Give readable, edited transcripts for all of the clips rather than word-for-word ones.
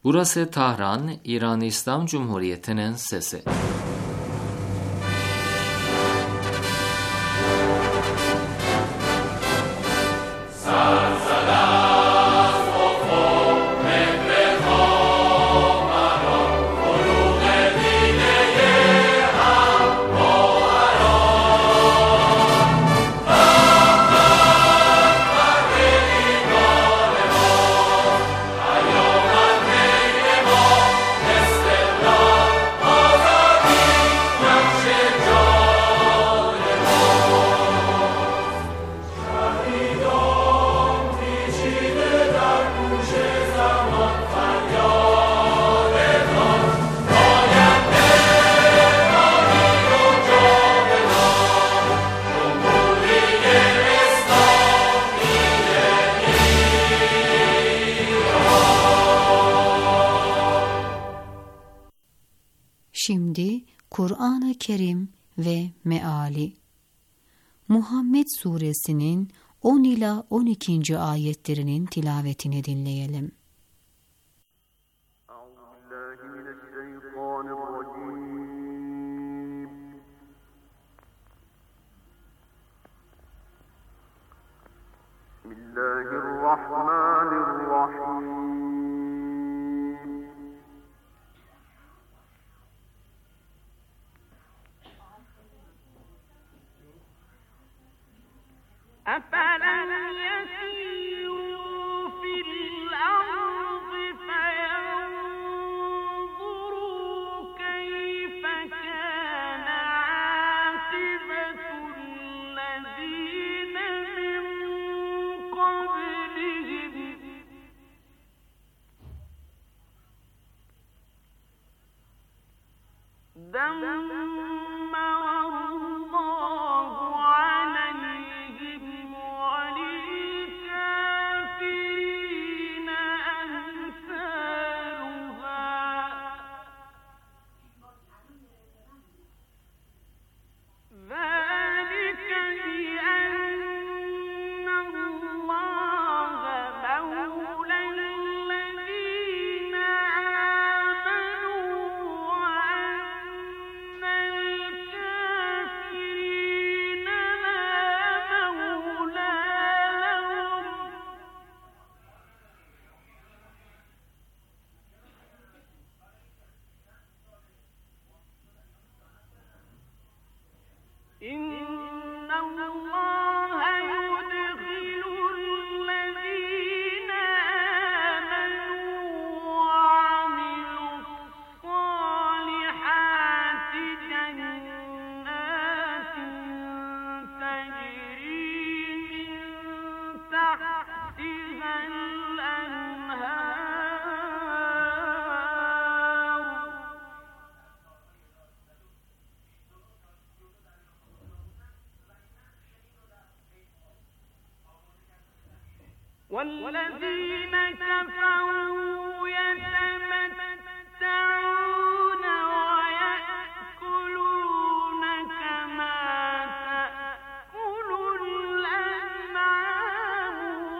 Burası Tahran, İran İslam Cumhuriyeti'nin sesi. Şimdi Kur'an-ı Kerim ve Meali. Muhammed Suresinin 10 ila 12. ayetlerinin tilavetini dinleyelim. Bismillahirrahmanirrahim. أفلم يسيروا في الأرض فينظروا كيف كان عاقبة الذين من قبلهم دمر الله عليهم وللكافرين أمثالها ذلك بأن الله مولى الذين آمنوا وأن الكافرين لا مولى لهم إن الله يدخل الذين آمنوا وعملوا الصالحات جنات تجري من تحتها الأنهار والذين كفروا يتمتعون ويأكلون كما تأكل الأنعام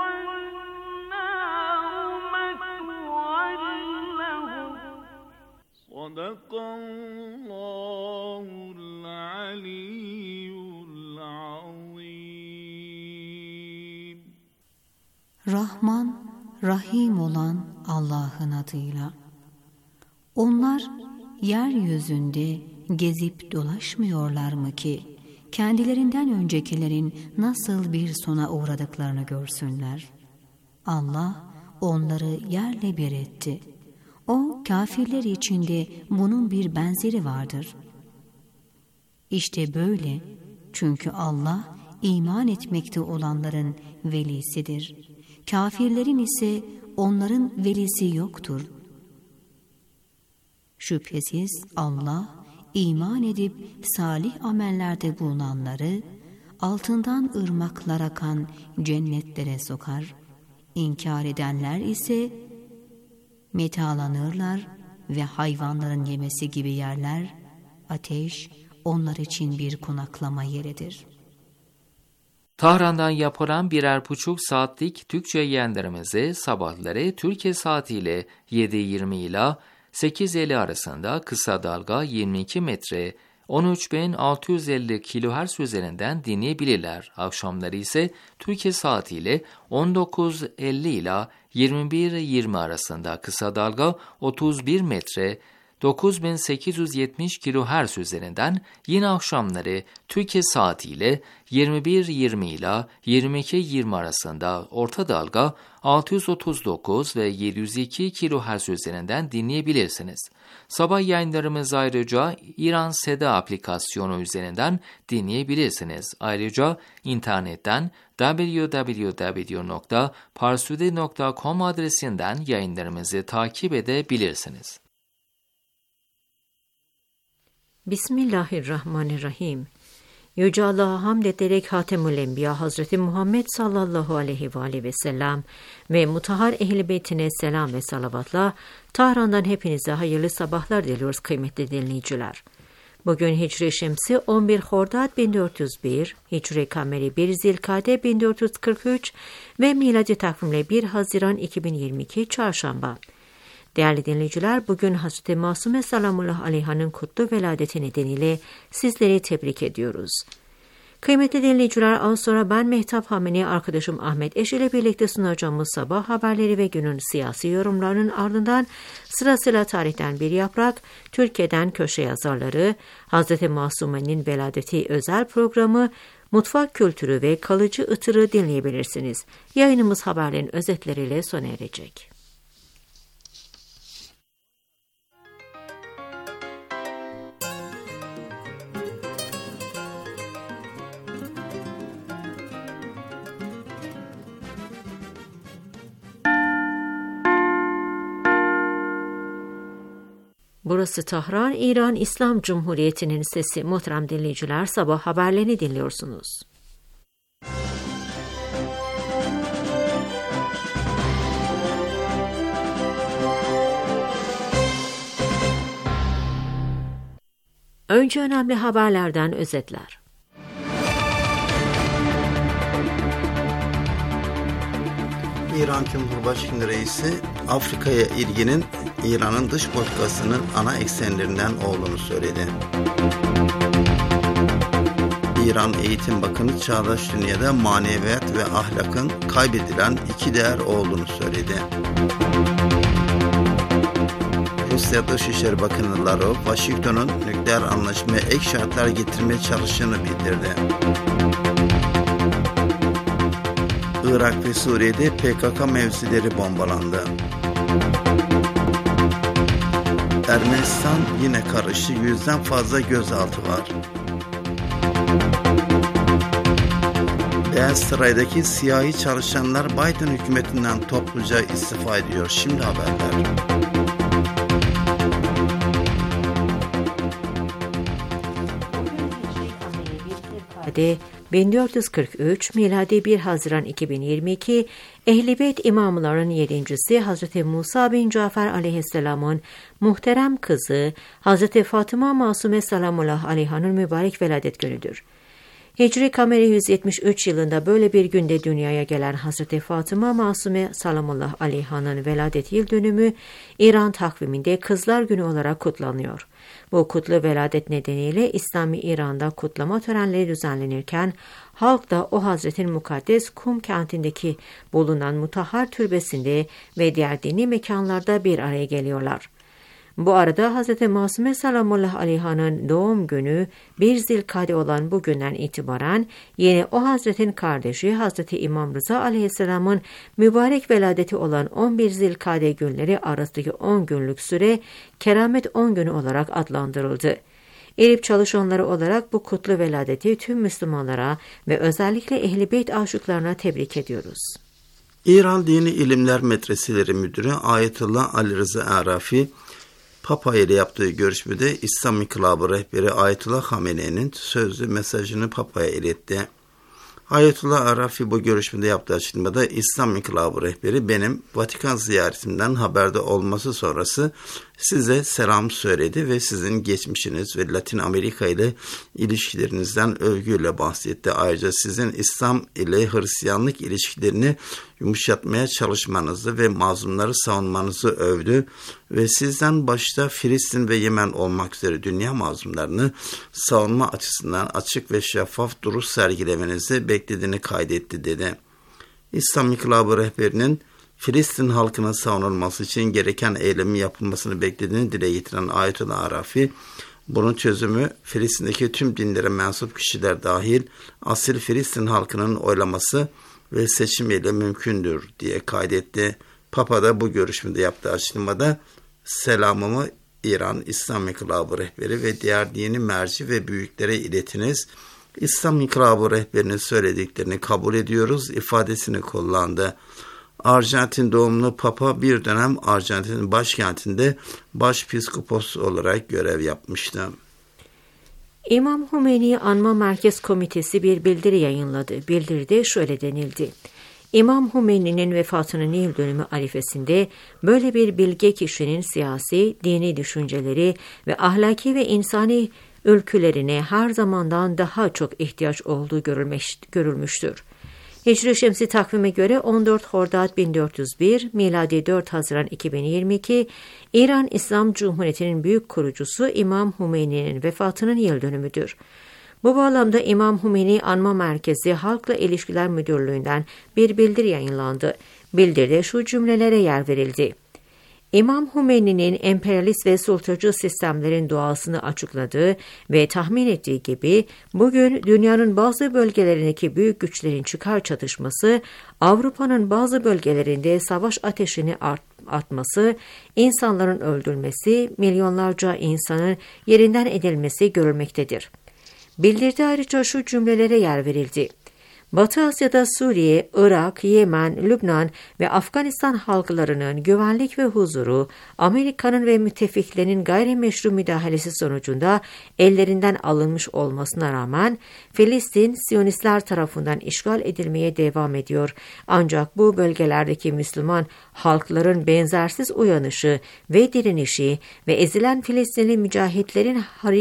والنار مثوى لهم صدق الله العلي العظيم. Rahman, Rahim olan Allah'ın adıyla. Onlar yeryüzünde gezip dolaşmıyorlar mı ki kendilerinden öncekilerin nasıl bir sona uğradıklarını görsünler. Allah onları yerle bir etti. O kafirler içinde bunun bir benzeri vardır. İşte böyle, çünkü Allah iman etmekte olanların velisidir. Kafirlerin ise onların velisi yoktur. Şüphesiz Allah iman edip salih amellerde bulunanları altından ırmaklar akan cennetlere sokar. İnkar edenler ise metalanırlar ve hayvanların yemesi gibi yerler, ateş onlar için bir konaklama yeridir. Tahran'dan yapılan 1,5 saatlik Türkçe yayınlarımızı sabahları Türkiye saatiyle 7:20 ile 8:50 arasında kısa dalga 22 metre 13.650 kHz üzerinden dinleyebilirler. Akşamları ise Türkiye saatiyle 19:50 ile 21:20 arasında kısa dalga 31 metre 9870 kHz üzerinden, yine akşamları Türkiye saatiyle 21:20 ile 22:20 arasında orta dalga 639 ve 702 kHz üzerinden dinleyebilirsiniz. Sabah yayınlarımız ayrıca İran Seda aplikasyonu üzerinden dinleyebilirsiniz. Ayrıca internetten www.parsude.com adresinden yayınlarımızı takip edebilirsiniz. Bismillahirrahmanirrahim. Yüce Allah'a hamd ederek Hatemül Enbiya Hazreti Muhammed sallallahu aleyhi ve sellem ve mutahhar ehl-i beytine selam ve salavatla Tahran'dan hepinize hayırlı sabahlar diliyoruz kıymetli dinleyiciler. Bugün Hicri Şemsi 11 Hordad 1401, Hicri Kameri 1 Zilkade 1443 ve miladi takvimle 1 Haziran 2022 Çarşamba. Değerli dinleyiciler, bugün Hazreti Masume Salamullah Aleyha'nın kutlu veladeti nedeniyle sizleri tebrik ediyoruz. Kıymetli dinleyiciler, az sonra ben Mehtap Hameni, arkadaşım Ahmet Eş ile birlikte sunacağımız sabah haberleri ve günün siyasi yorumlarının ardından sırasıyla tarihten bir yaprak, Türkiye'den köşe yazarları, Hazreti Masume'nin veladeti özel programı, mutfak kültürü ve kalıcı ıtırı dinleyebilirsiniz. Yayınımız haberlerin özetleriyle sona erecek. Burası Tahran, İran İslam Cumhuriyeti'nin sesi. Muhterem dinleyiciler, sabah haberlerini dinliyorsunuz. Önce önemli haberlerden özetler. İran Cumhurbaşkanı Reisi, Afrika'ya ilginin İran'ın dış politikasının ana eksenlerinden olduğunu söyledi. İran Eğitim Bakanı çağdaş dünyada maneviyat ve ahlakın kaybedilen iki değer olduğunu söyledi. Rusya Dışişleri Bakanı Lavrov, Washington'un nükleer anlaşmaya ek şartlar getirmeye çalıştığını bildirdi. Irak ve Suriye'de PKK mevzileri bombalandı. Ermenistan yine karıştı, 100'den fazla gözaltı var. Beyaz Saray'daki siyahi çalışanlar Biden hükümetinden topluca istifa ediyor. Şimdi haberler. 1443, miladi 1 Haziran 2022, Ehl-i Beyt imamların yedincisi Hazreti Musa bin Cafer aleyhisselamın muhterem kızı Hazreti Fatıma Masume Salamullah Aleyha'nın mübarek veladet günüdür. Hicri Kameri 173 yılında böyle bir günde dünyaya gelen Hazreti Fatıma Masume Salamullah Aleyha'nın veladet yıl dönümü İran takviminde Kızlar Günü olarak kutlanıyor. Bu kutlu veladet nedeniyle İslami İran'da kutlama törenleri düzenlenirken halk da o Hazretin mukaddes Kum kentindeki bulunan Mutahhar Türbesi'nde ve diğer dini mekanlarda bir araya geliyorlar. Bu arada Hz. Masume Salamullah Aleyha'nın doğum günü 1 Zilkade olan bu günden itibaren yine o Hazretin kardeşi Hz. İmam Rıza Aleyhisselam'ın mübarek veladeti olan 11 Zilkade günleri arasındaki 10 günlük süre Keramet 10 günü olarak adlandırıldı. Erip çalışanları olarak bu kutlu veladeti tüm Müslümanlara ve özellikle Ehl-i Beyt aşıklarına tebrik ediyoruz. İran Dini İlimler Medreseleri Müdürü Ayetullah Ali Rıza Arafi, Papa ile yaptığı görüşmede İslam İnkılabı rehberi Ayetullah Hamene'nin sözlü mesajını Papa'ya iletti. Ayetullah Arafi bu görüşmede yaptığı açıklamada İslam İnkılabı rehberi benim Vatikan ziyaretimden haberde olması sonrası size selam söyledi ve sizin geçmişiniz ve Latin Amerika ile ilişkilerinizden övgüyle bahsetti. Ayrıca sizin İslam ile Hristiyanlık ilişkilerini yumuşatmaya çalışmanızı ve mazlumları savunmanızı övdü ve sizden başta Filistin ve Yemen olmak üzere dünya mazlumlarını savunma açısından açık ve şeffaf duruş sergilemenizi beklediğini kaydetti dedi. İslam İnkılabı rehberinin Filistin halkının savunulması için gereken eylemin yapılmasını beklediğini dile getiren Ayetullah Arafi, bunun çözümü Filistin'deki tüm dinlere mensup kişiler dahil asil Filistin halkının oylaması ve seçimiyle mümkündür diye kaydetti. Papa da bu görüşmede yaptığı açıklamada selamımı İran İslam İnkılabı rehberi ve diğer dini merci ve büyüklere iletiniz. İslam İnkılabı rehberinin söylediklerini kabul ediyoruz ifadesini kullandı. Arjantin doğumlu Papa bir dönem Arjantin'in başkentinde başpiskopos olarak görev yapmıştı. İmam Hümeyni Anma Merkez Komitesi bir bildiri yayınladı. Bildiride şöyle denildi. İmam Hümeyni'nin vefatının yıl dönümü arifesinde böyle bir bilge kişinin siyasi, dini düşünceleri ve ahlaki ve insani ülkülerine her zamandan daha çok ihtiyaç olduğu görülmüştür. Hicri Şemsi takvime göre 14 Hordat 1401, miladi 4 Haziran 2022, İran İslam Cumhuriyeti'nin büyük kurucusu İmam Hümeyni'nin vefatının yıl dönümüdür. Bu bağlamda İmam Hümeyni Anma Merkezi Halkla İlişkiler Müdürlüğü'nden bir bildiri yayınlandı. Bildiride şu cümlelere yer verildi. İmam Hümeyni'nin emperyalist ve sultacı sistemlerin doğasını açıkladığı ve tahmin ettiği gibi bugün dünyanın bazı bölgelerindeki büyük güçlerin çıkar çatışması, Avrupa'nın bazı bölgelerinde savaş ateşini artması, insanların öldürülmesi, milyonlarca insanın yerinden edilmesi görülmektedir. Bildiride ayrıca şu cümlelere yer verildi. Batı Asya'da Suriye, Irak, Yemen, Lübnan ve Afganistan halklarının güvenlik ve huzuru, Amerika'nın ve müttefiklerinin gayrimeşru müdahalesi sonucunda ellerinden alınmış olmasına rağmen Filistin, Siyonistler tarafından işgal edilmeye devam ediyor. Ancak bu bölgelerdeki Müslüman halkların benzersiz uyanışı ve direnişi ve ezilen Filistinli mücahitlerin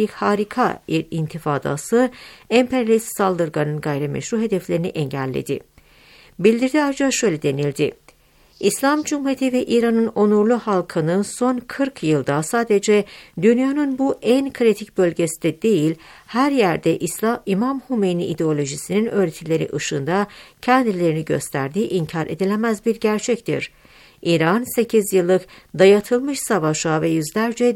harika intifadası, emperyalist saldırganın gayrimeşru hedeflerini engelledi. Bildiride ayrıca şöyle denildi. İslam Cumhuriyeti ve İran'ın onurlu halkının son 40 yılda sadece dünyanın bu en kritik bölgesinde değil, her yerde İmam Hümeyni ideolojisinin öğretileri ışığında kendilerini gösterdiği inkar edilemez bir gerçektir. İran 8 yıllık dayatılmış savaşa ve yüzlerce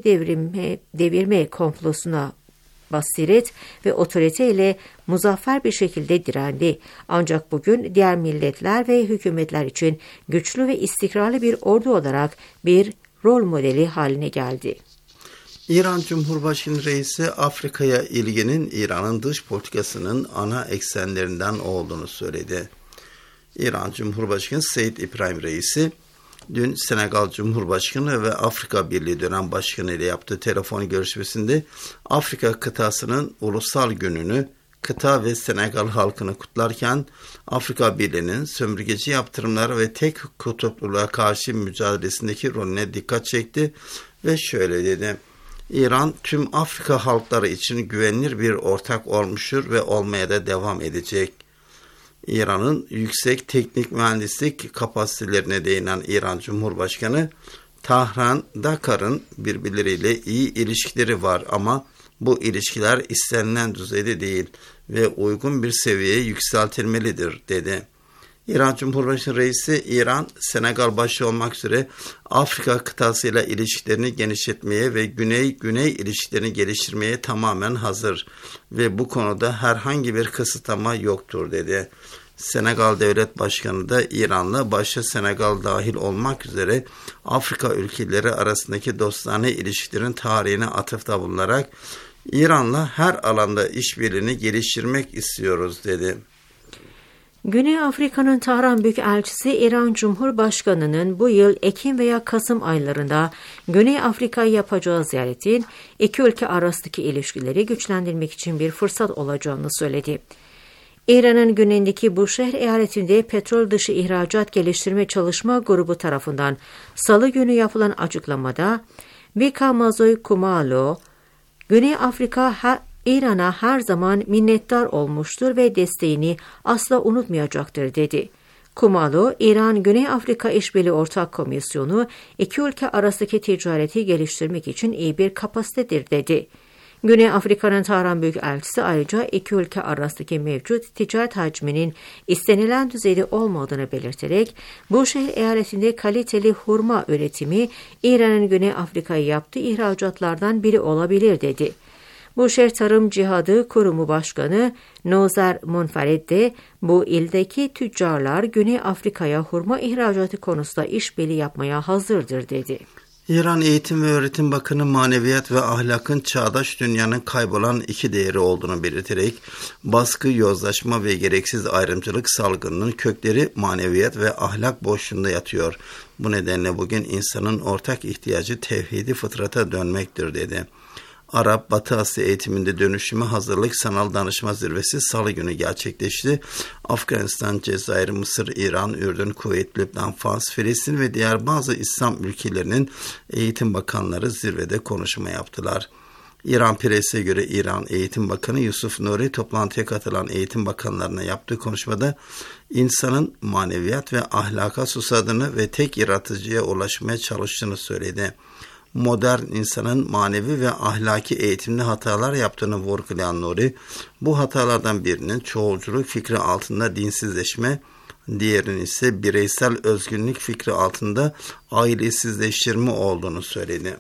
devirme komplosuna basiret ve otoriteyle muzaffer bir şekilde direndi. Ancak bugün diğer milletler ve hükümetler için güçlü ve istikrarlı bir ordu olarak bir rol modeli haline geldi. İran Cumhurbaşkanı Reisi Afrika'ya ilginin İran'ın dış politikasının ana eksenlerinden olduğunu söyledi. İran Cumhurbaşkanı Seyyid İbrahim Reisi dün Senegal Cumhurbaşkanı ve Afrika Birliği dönem başkanı ile yaptığı telefon görüşmesinde Afrika kıtasının ulusal gününü kıta ve Senegal halkını kutlarken Afrika Birliği'nin sömürgeci yaptırımları ve tek kutupluluğa karşı mücadelesindeki rolüne dikkat çekti ve şöyle dedi. İran tüm Afrika halkları için güvenilir bir ortak olmuştur ve olmaya da devam edecek. İran'ın yüksek teknik mühendislik kapasitelerine değinen İran Cumhurbaşkanı, Tahran, Dakar'ın birbirleriyle iyi ilişkileri var ama bu ilişkiler istenilen düzeyde değil ve uygun bir seviyeye yükseltilmelidir dedi. İran Cumhurbaşkanı Reisi, İran, Senegal başta olmak üzere Afrika kıtasıyla ilişkilerini genişletmeye ve Güney-Güney ilişkilerini geliştirmeye tamamen hazır ve bu konuda herhangi bir kısıtlama yoktur dedi. Senegal Devlet Başkanı da İran'la başta Senegal dahil olmak üzere Afrika ülkeleri arasındaki dostane ilişkilerin tarihine atıfta bulunarak İran'la her alanda işbirliğini geliştirmek istiyoruz dedi. Güney Afrika'nın Tahran Büyükelçisi İran Cumhurbaşkanı'nın bu yıl Ekim veya Kasım aylarında Güney Afrika'ya yapacağı ziyaretin iki ülke arasındaki ilişkileri güçlendirmek için bir fırsat olacağını söyledi. İran'ın güneyindeki Buşehir eyaletinde petrol dışı ihracat geliştirme çalışma grubu tarafından Salı günü yapılan açıklamada Wickramazoy Khumalo, Güney Afrika İran'a her zaman minnettar olmuştur ve desteğini asla unutmayacaktır dedi. Khumalo, İran-Güney Afrika İşbirliği Ortak Komisyonu, iki ülke arasındaki ticareti geliştirmek için iyi bir kapasitedir dedi. Güney Afrika'nın Tahran Büyükelçisi ayrıca iki ülke arasındaki mevcut ticaret hacminin istenilen düzeyde olmadığını belirterek, bu şehir eyaletinde kaliteli hurma üretimi İran'ın Güney Afrika'ya yaptığı ihracatlardan biri olabilir dedi. Buşehir Tarım Cihadı Kurumu Başkanı Nozer Monfared de bu ildeki tüccarlar Güney Afrika'ya hurma ihracatı konusunda işbirliği yapmaya hazırdır dedi. İran Eğitim ve Öğretim Bakanı maneviyat ve ahlakın çağdaş dünyanın kaybolan iki değeri olduğunu belirterek baskı, yozlaşma ve gereksiz ayrımcılık salgınının kökleri maneviyat ve ahlak boşluğunda yatıyor. Bu nedenle bugün insanın ortak ihtiyacı tevhidi fıtrata dönmektir dedi. Arap Batı Asya eğitiminde dönüşüme hazırlık sanal danışma zirvesi Salı günü gerçekleşti. Afganistan, Cezayir, Mısır, İran, Ürdün, Kuveyt, Lübnan, Fas, Filistin ve diğer bazı İslam ülkelerinin eğitim bakanları zirvede konuşma yaptılar. İran Pres'e göre İran Eğitim Bakanı Yusuf Nuri toplantıya katılan eğitim bakanlarına yaptığı konuşmada insanın maneviyat ve ahlaka susadığını ve tek yaratıcıya ulaşmaya çalıştığını söyledi. Modern insanın manevi ve ahlaki eğitimde hatalar yaptığını vurgulayan Nuri, bu hatalardan birinin çoğulculuk fikri altında dinsizleşme, diğerinin ise bireysel özgünlük fikri altında ailesizleştirme olduğunu söyledi.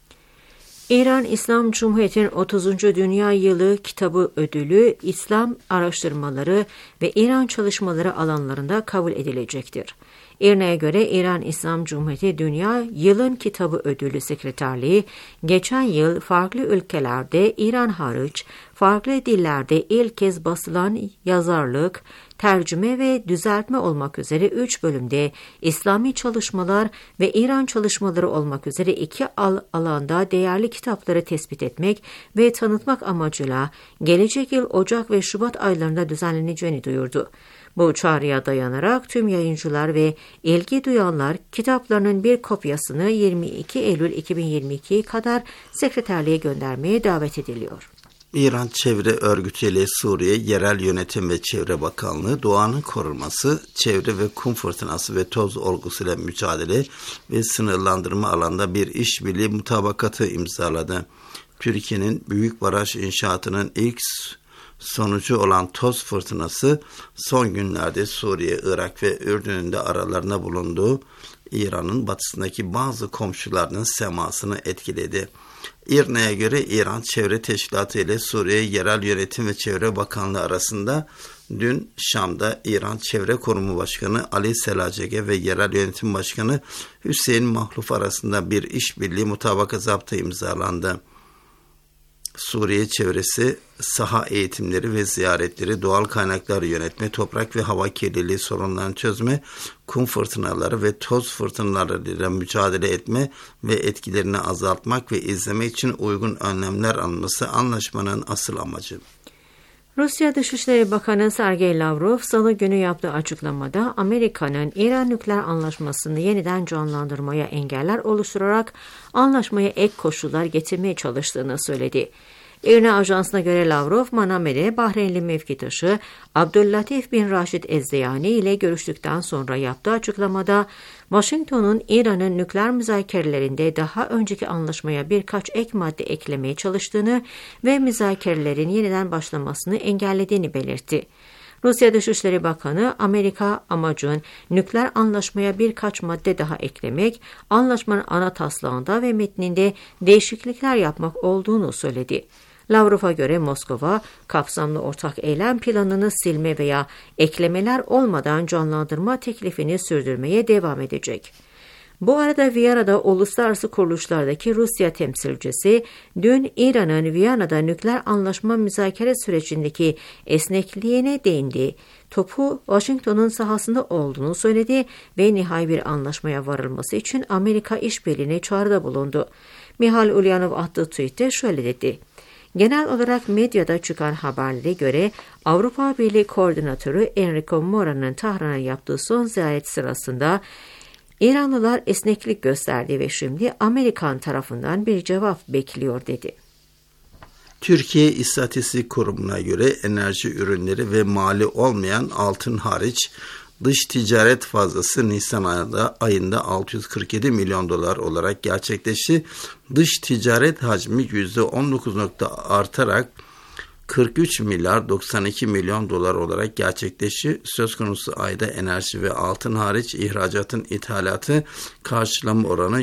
İran İslam Cumhuriyeti'nin 30. Dünya Yılı Kitabı Ödülü, İslam araştırmaları ve İran çalışmaları alanlarında kabul edilecektir. İRNA'ya göre İran İslam Cumhuriyeti Dünya Yılın Kitabı Ödülü Sekreterliği, geçen yıl farklı ülkelerde İran hariç farklı dillerde ilk kez basılan yazarlık, tercüme ve düzeltme olmak üzere 3 bölümde İslami çalışmalar ve İran çalışmaları olmak üzere 2 alanda değerli kitapları tespit etmek ve tanıtmak amacıyla gelecek yıl Ocak ve Şubat aylarında düzenleneceğini duyurdu. Bu çağrıya dayanarak tüm yayıncılar ve ilgi duyanlar kitaplarının bir kopyasını 22 Eylül 2022'ye kadar sekreterliğe göndermeye davet ediliyor. İran Çevre Örgütü ile Suriye Yerel Yönetim ve Çevre Bakanlığı doğanın korunması, çevre ve kum fırtınası ve toz olgusuyla mücadele ve sınırlandırma alanında bir işbirliği mutabakatı imzaladı. Türkiye'nin büyük baraj inşaatının ilk sonucu olan toz fırtınası son günlerde Suriye, Irak ve Ürdün'ün de aralarında bulunduğu İran'ın batısındaki bazı komşularının semasını etkiledi. İRNA'ya göre İran Çevre Teşkilatı ile Suriye Yerel Yönetim ve Çevre Bakanlığı arasında dün Şam'da İran Çevre Kurumu Başkanı Ali Selacege ve Yerel Yönetim Başkanı Hüseyin Mahluf arasında bir işbirliği mutabakatı imzalandı. Suriye çevresi, saha eğitimleri ve ziyaretleri, doğal kaynakları yönetme, toprak ve hava kirliliği sorunlarını çözme, kum fırtınaları ve toz fırtınalarıyla mücadele etme ve etkilerini azaltmak ve izlemek için uygun önlemler alınması anlaşmanın asıl amacı. Rusya Dışişleri Bakanı Sergey Lavrov, Salı günü yaptığı açıklamada Amerika'nın İran nükleer anlaşmasını yeniden canlandırmaya engeller oluşturarak anlaşmaya ek koşullar getirmeye çalıştığını söyledi. İRNA ajansına göre Lavrov, Maname'de Bahreynli mevkitaşı Abdüllatif bin Raşid Ezdeyani ile görüştükten sonra yaptığı açıklamada, Washington'un İran'ın nükleer müzakerelerinde daha önceki anlaşmaya birkaç ek madde eklemeye çalıştığını ve müzakerelerin yeniden başlamasını engellediğini belirtti. Rusya Dışişleri Bakanı, Amerika amacın nükleer anlaşmaya birkaç madde daha eklemek, anlaşmanın ana taslağında ve metninde değişiklikler yapmak olduğunu söyledi. Lavrov'a göre Moskova, kapsamlı ortak eylem planını silme veya eklemeler olmadan canlandırma teklifini sürdürmeye devam edecek. Bu arada Viyana'da uluslararası kuruluşlardaki Rusya temsilcisi dün İran'ın Viyana'da nükleer anlaşma müzakere sürecindeki esnekliğine değindi. Topu Washington'un sahasında olduğunu söyledi ve nihai bir anlaşmaya varılması için Amerika işbirliğine çağrıda bulundu. Mihail Ulyanov attığı tweette şöyle dedi: Genel olarak medyada çıkan haberlere göre Avrupa Birliği Koordinatörü Enrico Mora'nın Tahran'a yaptığı son ziyaret sırasında İranlılar esneklik gösterdi ve şimdi Amerikan tarafından bir cevap bekliyor dedi. Türkiye İstatistik Kurumu'na göre enerji ürünleri ve mali olmayan altın hariç dış ticaret fazlası Nisan ayında 647 milyon dolar olarak gerçekleşti. Dış ticaret hacmi %19 artarak 43 milyar 92 milyon dolar olarak gerçekleşti. Söz konusu ayda enerji ve altın hariç ihracatın ithalatı karşılama oranı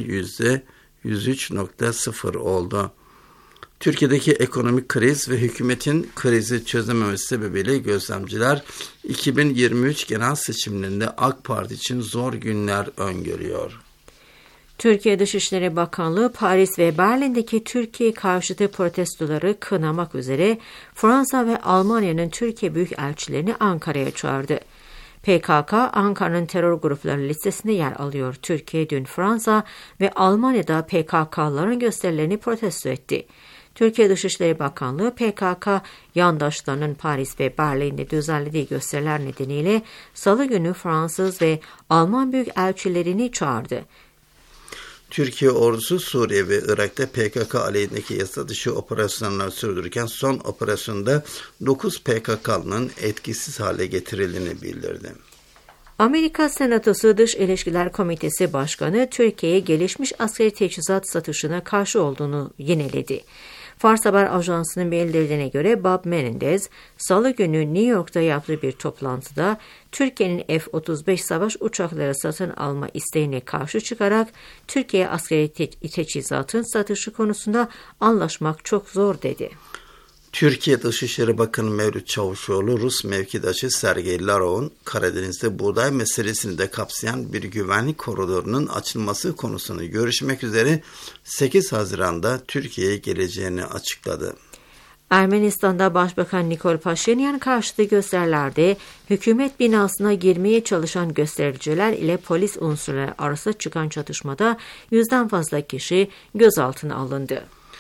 %103.0 oldu. Türkiye'deki ekonomik kriz ve hükümetin krizi çözememesi sebebiyle gözlemciler 2023 genel seçimlerinde AK Parti için zor günler öngörüyor. Türkiye Dışişleri Bakanlığı Paris ve Berlin'deki Türkiye karşıtı protestoları kınamak üzere Fransa ve Almanya'nın Türkiye büyükelçilerini Ankara'ya çağırdı. PKK, Ankara'nın terör grupları listesinde yer alıyor. Türkiye dün Fransa ve Almanya'da PKK'ların gösterilerini protesto etti. Türkiye Dışişleri Bakanlığı PKK yandaşlarının Paris ve Berlin'de düzenlediği gösteriler nedeniyle Salı günü Fransız ve Alman büyükelçilerini çağırdı. Türkiye ordusu Suriye ve Irak'ta PKK aleyhindeki yasa dışı operasyonlar sürdürürken son operasyonda 9 PKK'nın etkisiz hale getirildiğini bildirdi. Amerika Senatosu Dış İlişkiler Komitesi Başkanı Türkiye'ye gelişmiş askeri teçhizat satışına karşı olduğunu yineledi. Fars Haber Ajansı'nın bildirdiğine göre Bob Menendez, Salı günü New York'ta yaptığı bir toplantıda Türkiye'nin F-35 savaş uçakları satın alma isteğine karşı çıkarak Türkiye'ye askeri teçhizatın satışı konusunda anlaşmak çok zor dedi. Türkiye Dışişleri Bakanı Mevlüt Çavuşoğlu, Rus mevkidaşı Sergey Lavrov'un Karadeniz'de buğday meselesini de kapsayan bir güvenlik koridorunun açılması konusunu görüşmek üzere 8 Haziran'da Türkiye'ye geleceğini açıkladı. Ermenistan'da Başbakan Nikol Paşinyan karşıtı gösterilerde hükümet binasına girmeye çalışan göstericiler ile polis unsurları arasında çıkan çatışmada 100'den fazla kişi gözaltına alındı.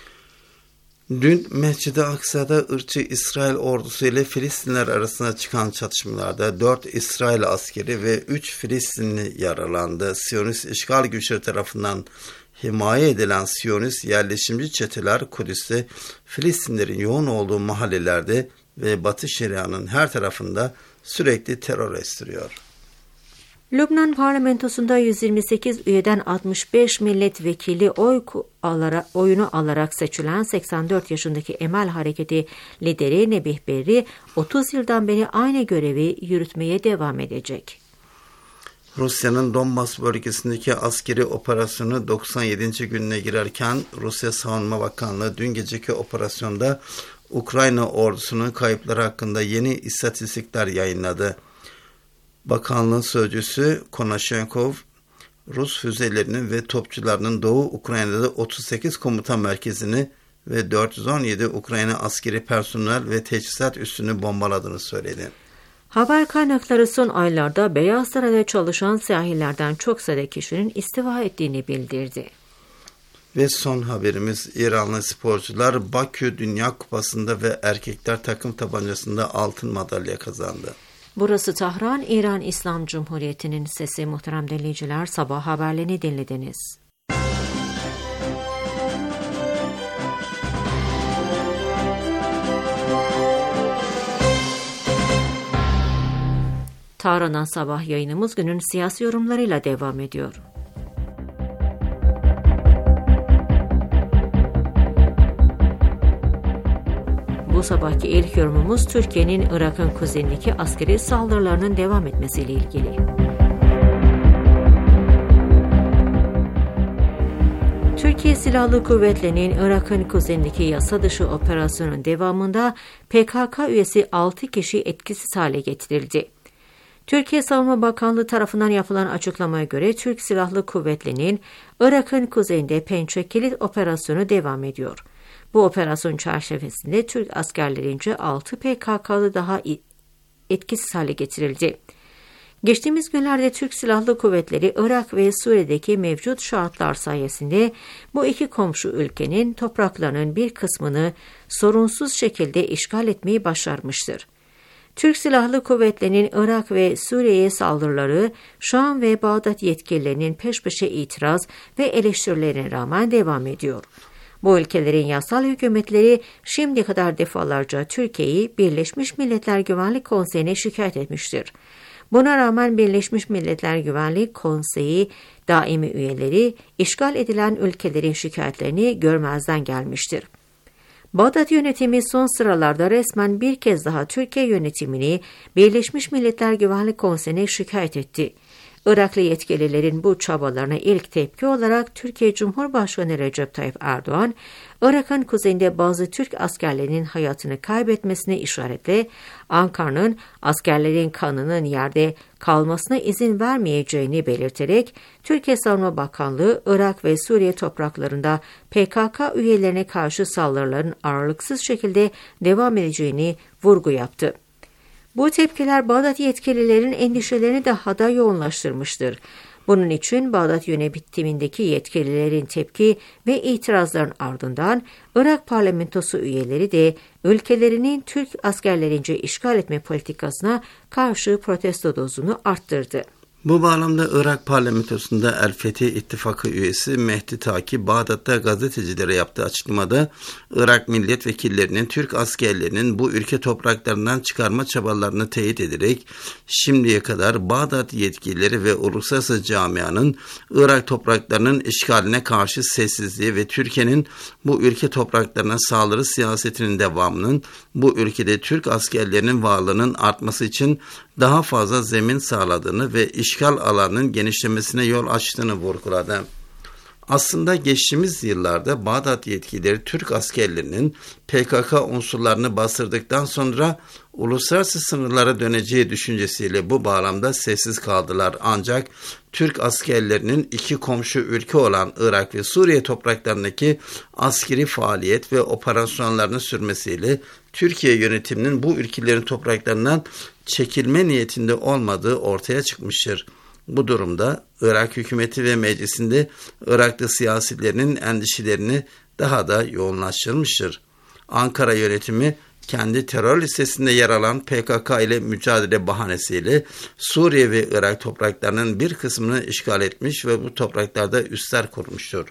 Dün Mescid-i Aksa'da ırkçı İsrail ordusu ile Filistinler arasında çıkan çatışmalarda 4 İsrail askeri ve 3 Filistinli yaralandı. Siyonist işgal güçleri tarafından himaye edilen Siyonist yerleşimci çeteler Kudüs'te Filistinlerin yoğun olduğu mahallelerde ve Batı Şeria'nın her tarafında sürekli terör estiriyor. Lübnan parlamentosunda 128 üyeden 65 milletvekili oyunu alarak seçilen 84 yaşındaki Emel Hareketi lideri Nebih Berri 30 yıldan beri aynı görevi yürütmeye devam edecek. Rusya'nın Donbas bölgesindeki askeri operasyonu 97. gününe girerken Rusya Savunma Bakanlığı dün geceki operasyonda Ukrayna ordusunun kayıpları hakkında yeni istatistikler yayınladı. Bakanlığın sözcüsü Konashenkov, Rus füzelerinin ve topçularının Doğu Ukrayna'da 38 komuta merkezini ve 417 Ukrayna askeri personel ve teçhizat üssünü bombaladığını söyledi. Haber kaynakları son aylarda Beyaz Saray'da çalışan siyahilerden çok sayıda kişinin istifa ettiğini bildirdi. Ve son haberimiz İranlı sporcular Bakü Dünya Kupası'nda ve erkekler takım tabancasında altın madalya kazandı. Burası Tahran, İran İslam Cumhuriyeti'nin sesi. Muhterem dinleyiciler, sabah haberlerini dinlediniz. Tahran'dan sabah yayınımız günün siyasi yorumlarıyla devam ediyor. Bu sabahki ilk yorumumuz Türkiye'nin Irak'ın kuzeyindeki askeri saldırılarının devam etmesiyle ilgili. Türkiye Silahlı Kuvvetleri'nin Irak'ın kuzeyindeki yasa dışı operasyonun devamında PKK üyesi 6 kişi etkisiz hale getirildi. Türkiye Savunma Bakanlığı tarafından yapılan açıklamaya göre Türk Silahlı Kuvvetleri'nin Irak'ın kuzeyinde Pençe Kilit operasyonu devam ediyor. Bu operasyon çerçevesinde Türk askerlerince 6 PKK'lı daha etkisiz hale getirildi. Geçtiğimiz günlerde Türk Silahlı Kuvvetleri Irak ve Suriye'deki mevcut şartlar sayesinde bu iki komşu ülkenin topraklarının bir kısmını sorunsuz şekilde işgal etmeyi başarmıştır. Türk Silahlı Kuvvetleri'nin Irak ve Suriye'ye saldırıları Şam ve Bağdat yetkililerinin peş peşe itiraz ve eleştirilerine rağmen devam ediyor. Bu ülkelerin yasal hükümetleri şimdiye kadar defalarca Türkiye'yi Birleşmiş Milletler Güvenlik Konseyi'ne şikayet etmiştir. Buna rağmen Birleşmiş Milletler Güvenlik Konseyi daimi üyeleri işgal edilen ülkelerin şikayetlerini görmezden gelmiştir. Bağdat yönetimi son sıralarda resmen bir kez daha Türkiye yönetimini Birleşmiş Milletler Güvenlik Konseyi'ne şikayet etti. Iraklı yetkililerin bu çabalarına ilk tepki olarak Türkiye Cumhurbaşkanı Recep Tayyip Erdoğan, Irak'ın kuzeyinde bazı Türk askerlerinin hayatını kaybetmesine işaretle Ankara'nın askerlerin kanının yerde kalmasına izin vermeyeceğini belirterek Türkiye Savunma Bakanlığı, Irak ve Suriye topraklarında PKK üyelerine karşı saldırıların aralıksız şekilde devam edeceğini vurgu yaptı. Bu tepkiler Bağdat yetkililerin endişelerini daha da yoğunlaştırmıştır. Bunun için Bağdat yönetimindeki yetkililerin tepki ve itirazların ardından Irak parlamentosu üyeleri de ülkelerinin Türk askerlerince işgal etme politikasına karşı protesto dozunu arttırdı. Bu bağlamda Irak parlamentosunda El-Fethi İttifakı üyesi Mehdi Taki, Bağdat'ta gazetecilere yaptığı açıklamada Irak milletvekillerinin Türk askerlerinin bu ülke topraklarından çıkarma çabalarını teyit ederek şimdiye kadar Bağdat yetkilileri ve uluslararası camianın Irak topraklarının işgaline karşı sessizliği ve Türkiye'nin bu ülke topraklarına saldırı siyasetinin devamının bu ülkede Türk askerlerinin varlığının artması için daha fazla zemin sağladığını ve işgal alanının genişlemesine yol açtığını vurguladı. Aslında geçtiğimiz yıllarda Bağdat yetkilileri Türk askerlerinin PKK unsurlarını bastırdıktan sonra uluslararası sınırlara döneceği düşüncesiyle bu bağlamda sessiz kaldılar. Ancak Türk askerlerinin iki komşu ülke olan Irak ve Suriye topraklarındaki askeri faaliyet ve operasyonlarını sürmesiyle Türkiye yönetiminin bu ülkelerin topraklarından çekilme niyetinde olmadığı ortaya çıkmıştır. Bu durumda Irak hükümeti ve meclisinde Iraklı siyasilerinin endişelerini daha da yoğunlaştırmıştır. Ankara yönetimi kendi terör listesinde yer alan PKK ile mücadele bahanesiyle Suriye ve Irak topraklarının bir kısmını işgal etmiş ve bu topraklarda üsler kurmuştur.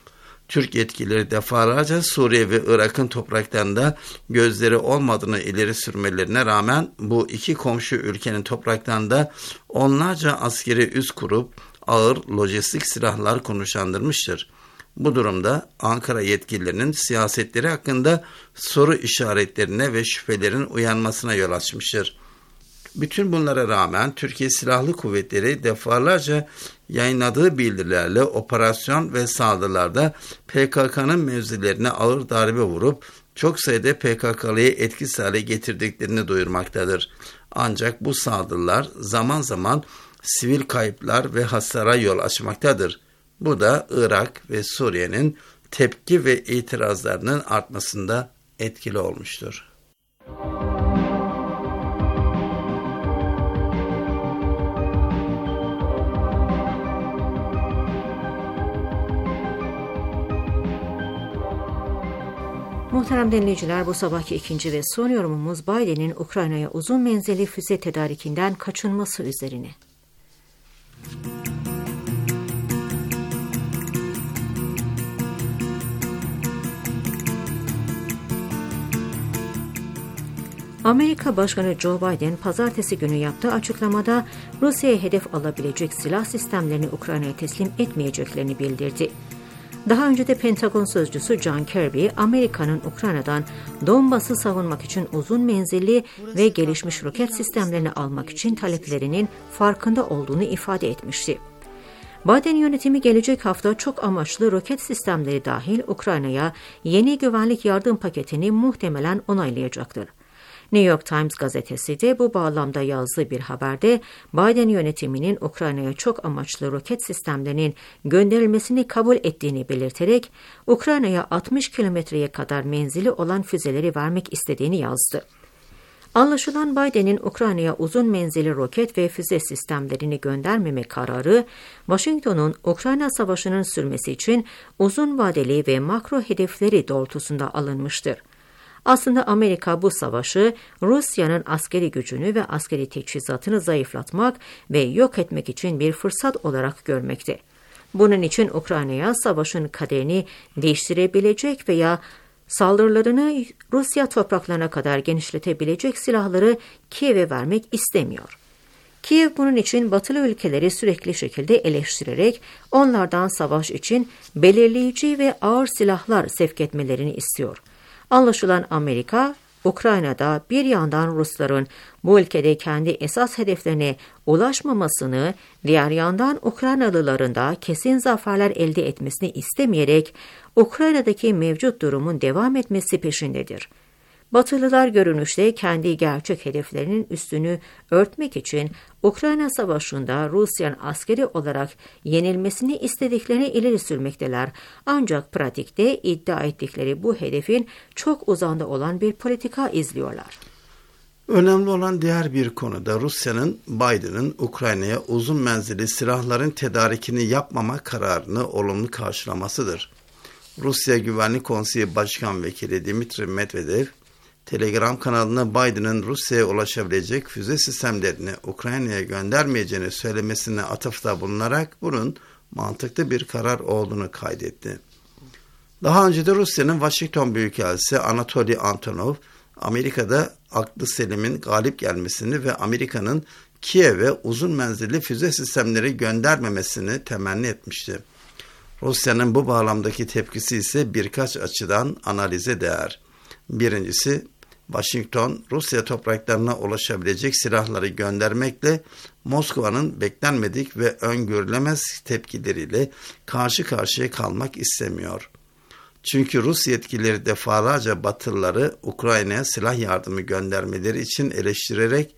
Türk yetkilileri defalarca Suriye ve Irak'ın topraklarında gözleri olmadığını ileri sürmelerine rağmen bu iki komşu ülkenin topraklarında onlarca askeri üs kurup ağır lojistik silahlar konuşlandırmıştır. Bu durumda Ankara yetkililerinin siyasetleri hakkında soru işaretlerine ve şüphelerin uyanmasına yol açmıştır. Bütün bunlara rağmen Türkiye Silahlı Kuvvetleri defalarca yayınladığı bildirilerle operasyon ve saldırılarda PKK'nın mevzilerine ağır darbe vurup çok sayıda PKK'lıyı etkisiz hale getirdiklerini duyurmaktadır. Ancak bu saldırılar zaman zaman sivil kayıplar ve hasara yol açmaktadır. Bu da Irak ve Suriye'nin tepki ve itirazlarının artmasında etkili olmuştur. Muhterem dinleyiciler, bu sabahki ikinci ve son yorumumuz Biden'in Ukrayna'ya uzun menzilli füze tedarikinden kaçınması üzerine. Amerika Başkanı Joe Biden, pazartesi günü yaptığı açıklamada Rusya'ya hedef alabilecek silah sistemlerini Ukrayna'ya teslim etmeyeceklerini bildirdi. Daha önce de Pentagon sözcüsü John Kirby, Amerika'nın Ukrayna'dan Donbas'ı savunmak için uzun menzilli ve gelişmiş roket sistemlerini almak için taleplerinin farkında olduğunu ifade etmişti. Biden yönetimi gelecek hafta çok amaçlı roket sistemleri dahil Ukrayna'ya yeni güvenlik yardım paketini muhtemelen onaylayacaktır. New York Times gazetesi de bu bağlamda yazdığı bir haberde Biden yönetiminin Ukrayna'ya çok amaçlı roket sistemlerinin gönderilmesini kabul ettiğini belirterek Ukrayna'ya 60 kilometreye kadar menzili olan füzeleri vermek istediğini yazdı. Anlaşılan Biden'in Ukrayna'ya uzun menzilli roket ve füze sistemlerini göndermeme kararı, Washington'un Ukrayna Savaşı'nın sürmesi için uzun vadeli ve makro hedefleri doğrultusunda alınmıştır. Aslında Amerika bu savaşı Rusya'nın askeri gücünü ve askeri teçhizatını zayıflatmak ve yok etmek için bir fırsat olarak görmekte. Bunun için Ukrayna'ya savaşın kaderini değiştirebilecek veya saldırılarını Rusya topraklarına kadar genişletebilecek silahları Kiev'e vermek istemiyor. Kiev bunun için batılı ülkeleri sürekli şekilde eleştirerek onlardan savaş için belirleyici ve ağır silahlar sevk etmelerini istiyor. Anlaşılan Amerika, Ukrayna'da bir yandan Rusların bu ülkede kendi esas hedeflerine ulaşmamasını, diğer yandan Ukraynalıların da kesin zaferler elde etmesini istemeyerek Ukrayna'daki mevcut durumun devam etmesi peşindedir. Batılılar görünüşte kendi gerçek hedeflerinin üstünü örtmek için Ukrayna Savaşı'nda Rusya'nın askeri olarak yenilmesini istediklerini ileri sürmekteler. Ancak pratikte iddia ettikleri bu hedefin çok uzağında olan bir politika izliyorlar. Önemli olan diğer bir konu da Rusya'nın Biden'ın Ukrayna'ya uzun menzilli silahların tedarikini yapmama kararını olumlu karşılamasıdır. Rusya Güvenlik Konseyi Başkan Vekili Dmitri Medvedev, Telegram kanalına Biden'ın Rusya'ya ulaşabilecek füze sistemlerini Ukrayna'ya göndermeyeceğini söylemesine atıfta bulunarak bunun mantıklı bir karar olduğunu kaydetti. Daha önce de Rusya'nın Washington Büyükelçisi Anatoly Antonov, Amerika'da aklı selimin galip gelmesini ve Amerika'nın Kiev'e uzun menzilli füze sistemleri göndermemesini temenni etmişti. Rusya'nın bu bağlamdaki tepkisi ise birkaç açıdan analize değer. Birincisi, Washington, Rusya topraklarına ulaşabilecek silahları göndermekle Moskova'nın beklenmedik ve öngörülemez tepkileriyle karşı karşıya kalmak istemiyor. Çünkü Rus yetkilileri defalarca Batılıları Ukrayna'ya silah yardımı göndermeleri için eleştirerek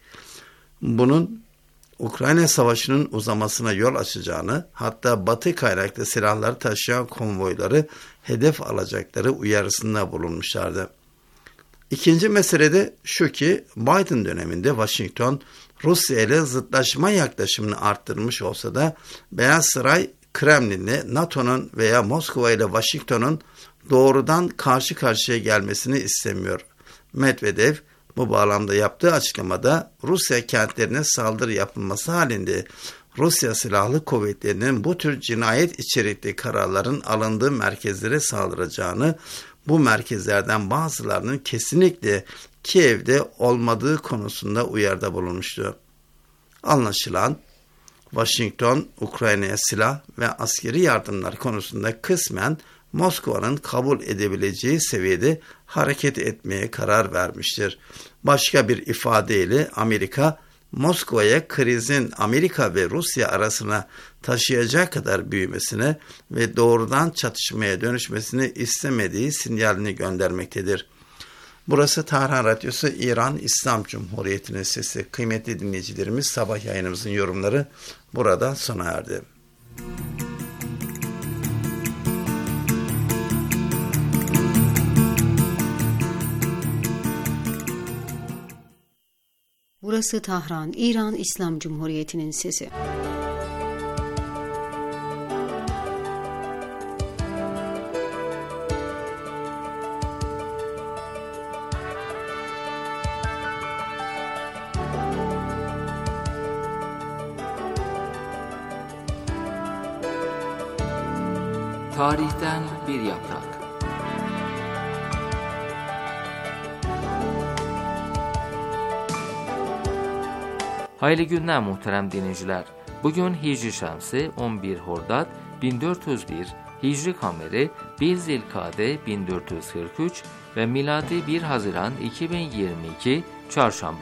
bunun Ukrayna Savaşı'nın uzamasına yol açacağını, hatta Batı kaynaklı silahları taşıyan konvoyları hedef alacakları uyarısında bulunmuşlardı. İkinci mesele de şu ki Biden döneminde Washington Rusya ile zıtlaşma yaklaşımını arttırmış olsa da Beyaz Saray Kremlin'le NATO'nun veya Moskova ile Washington'un doğrudan karşı karşıya gelmesini istemiyor. Medvedev bu bağlamda yaptığı açıklamada Rusya kentlerine saldırı yapılması halinde Rusya Silahlı Kuvvetleri'nin bu tür cinayet içerikli kararların alındığı merkezlere saldıracağını, bu merkezlerden bazılarının kesinlikle Kiev'de olmadığı konusunda uyarıda bulunmuştu. Anlaşılan Washington, Ukrayna'ya silah ve askeri yardımlar konusunda kısmen Moskova'nın kabul edebileceği seviyede hareket etmeye karar vermiştir. Başka bir ifadeyle Amerika, Moskova'ya krizin Amerika ve Rusya arasına taşıyacak kadar büyümesine ve doğrudan çatışmaya dönüşmesini istemediği sinyalini göndermektedir. Burası Tahran Radyosu İran İslam Cumhuriyeti'nin sesi. Kıymetli dinleyicilerimiz, sabah yayınımızın yorumları burada sona erdi. Burası Tahran, İran İslam Cumhuriyeti'nin sesi. Tarihten bir yaprak. Hayırlı günler muhterem dinleyiciler. Bugün Hicri Şemsi 11 Hordad 1401, Hicri Kameri 1 Zilkade 1443 ve miladi 1 Haziran 2022 Çarşamba.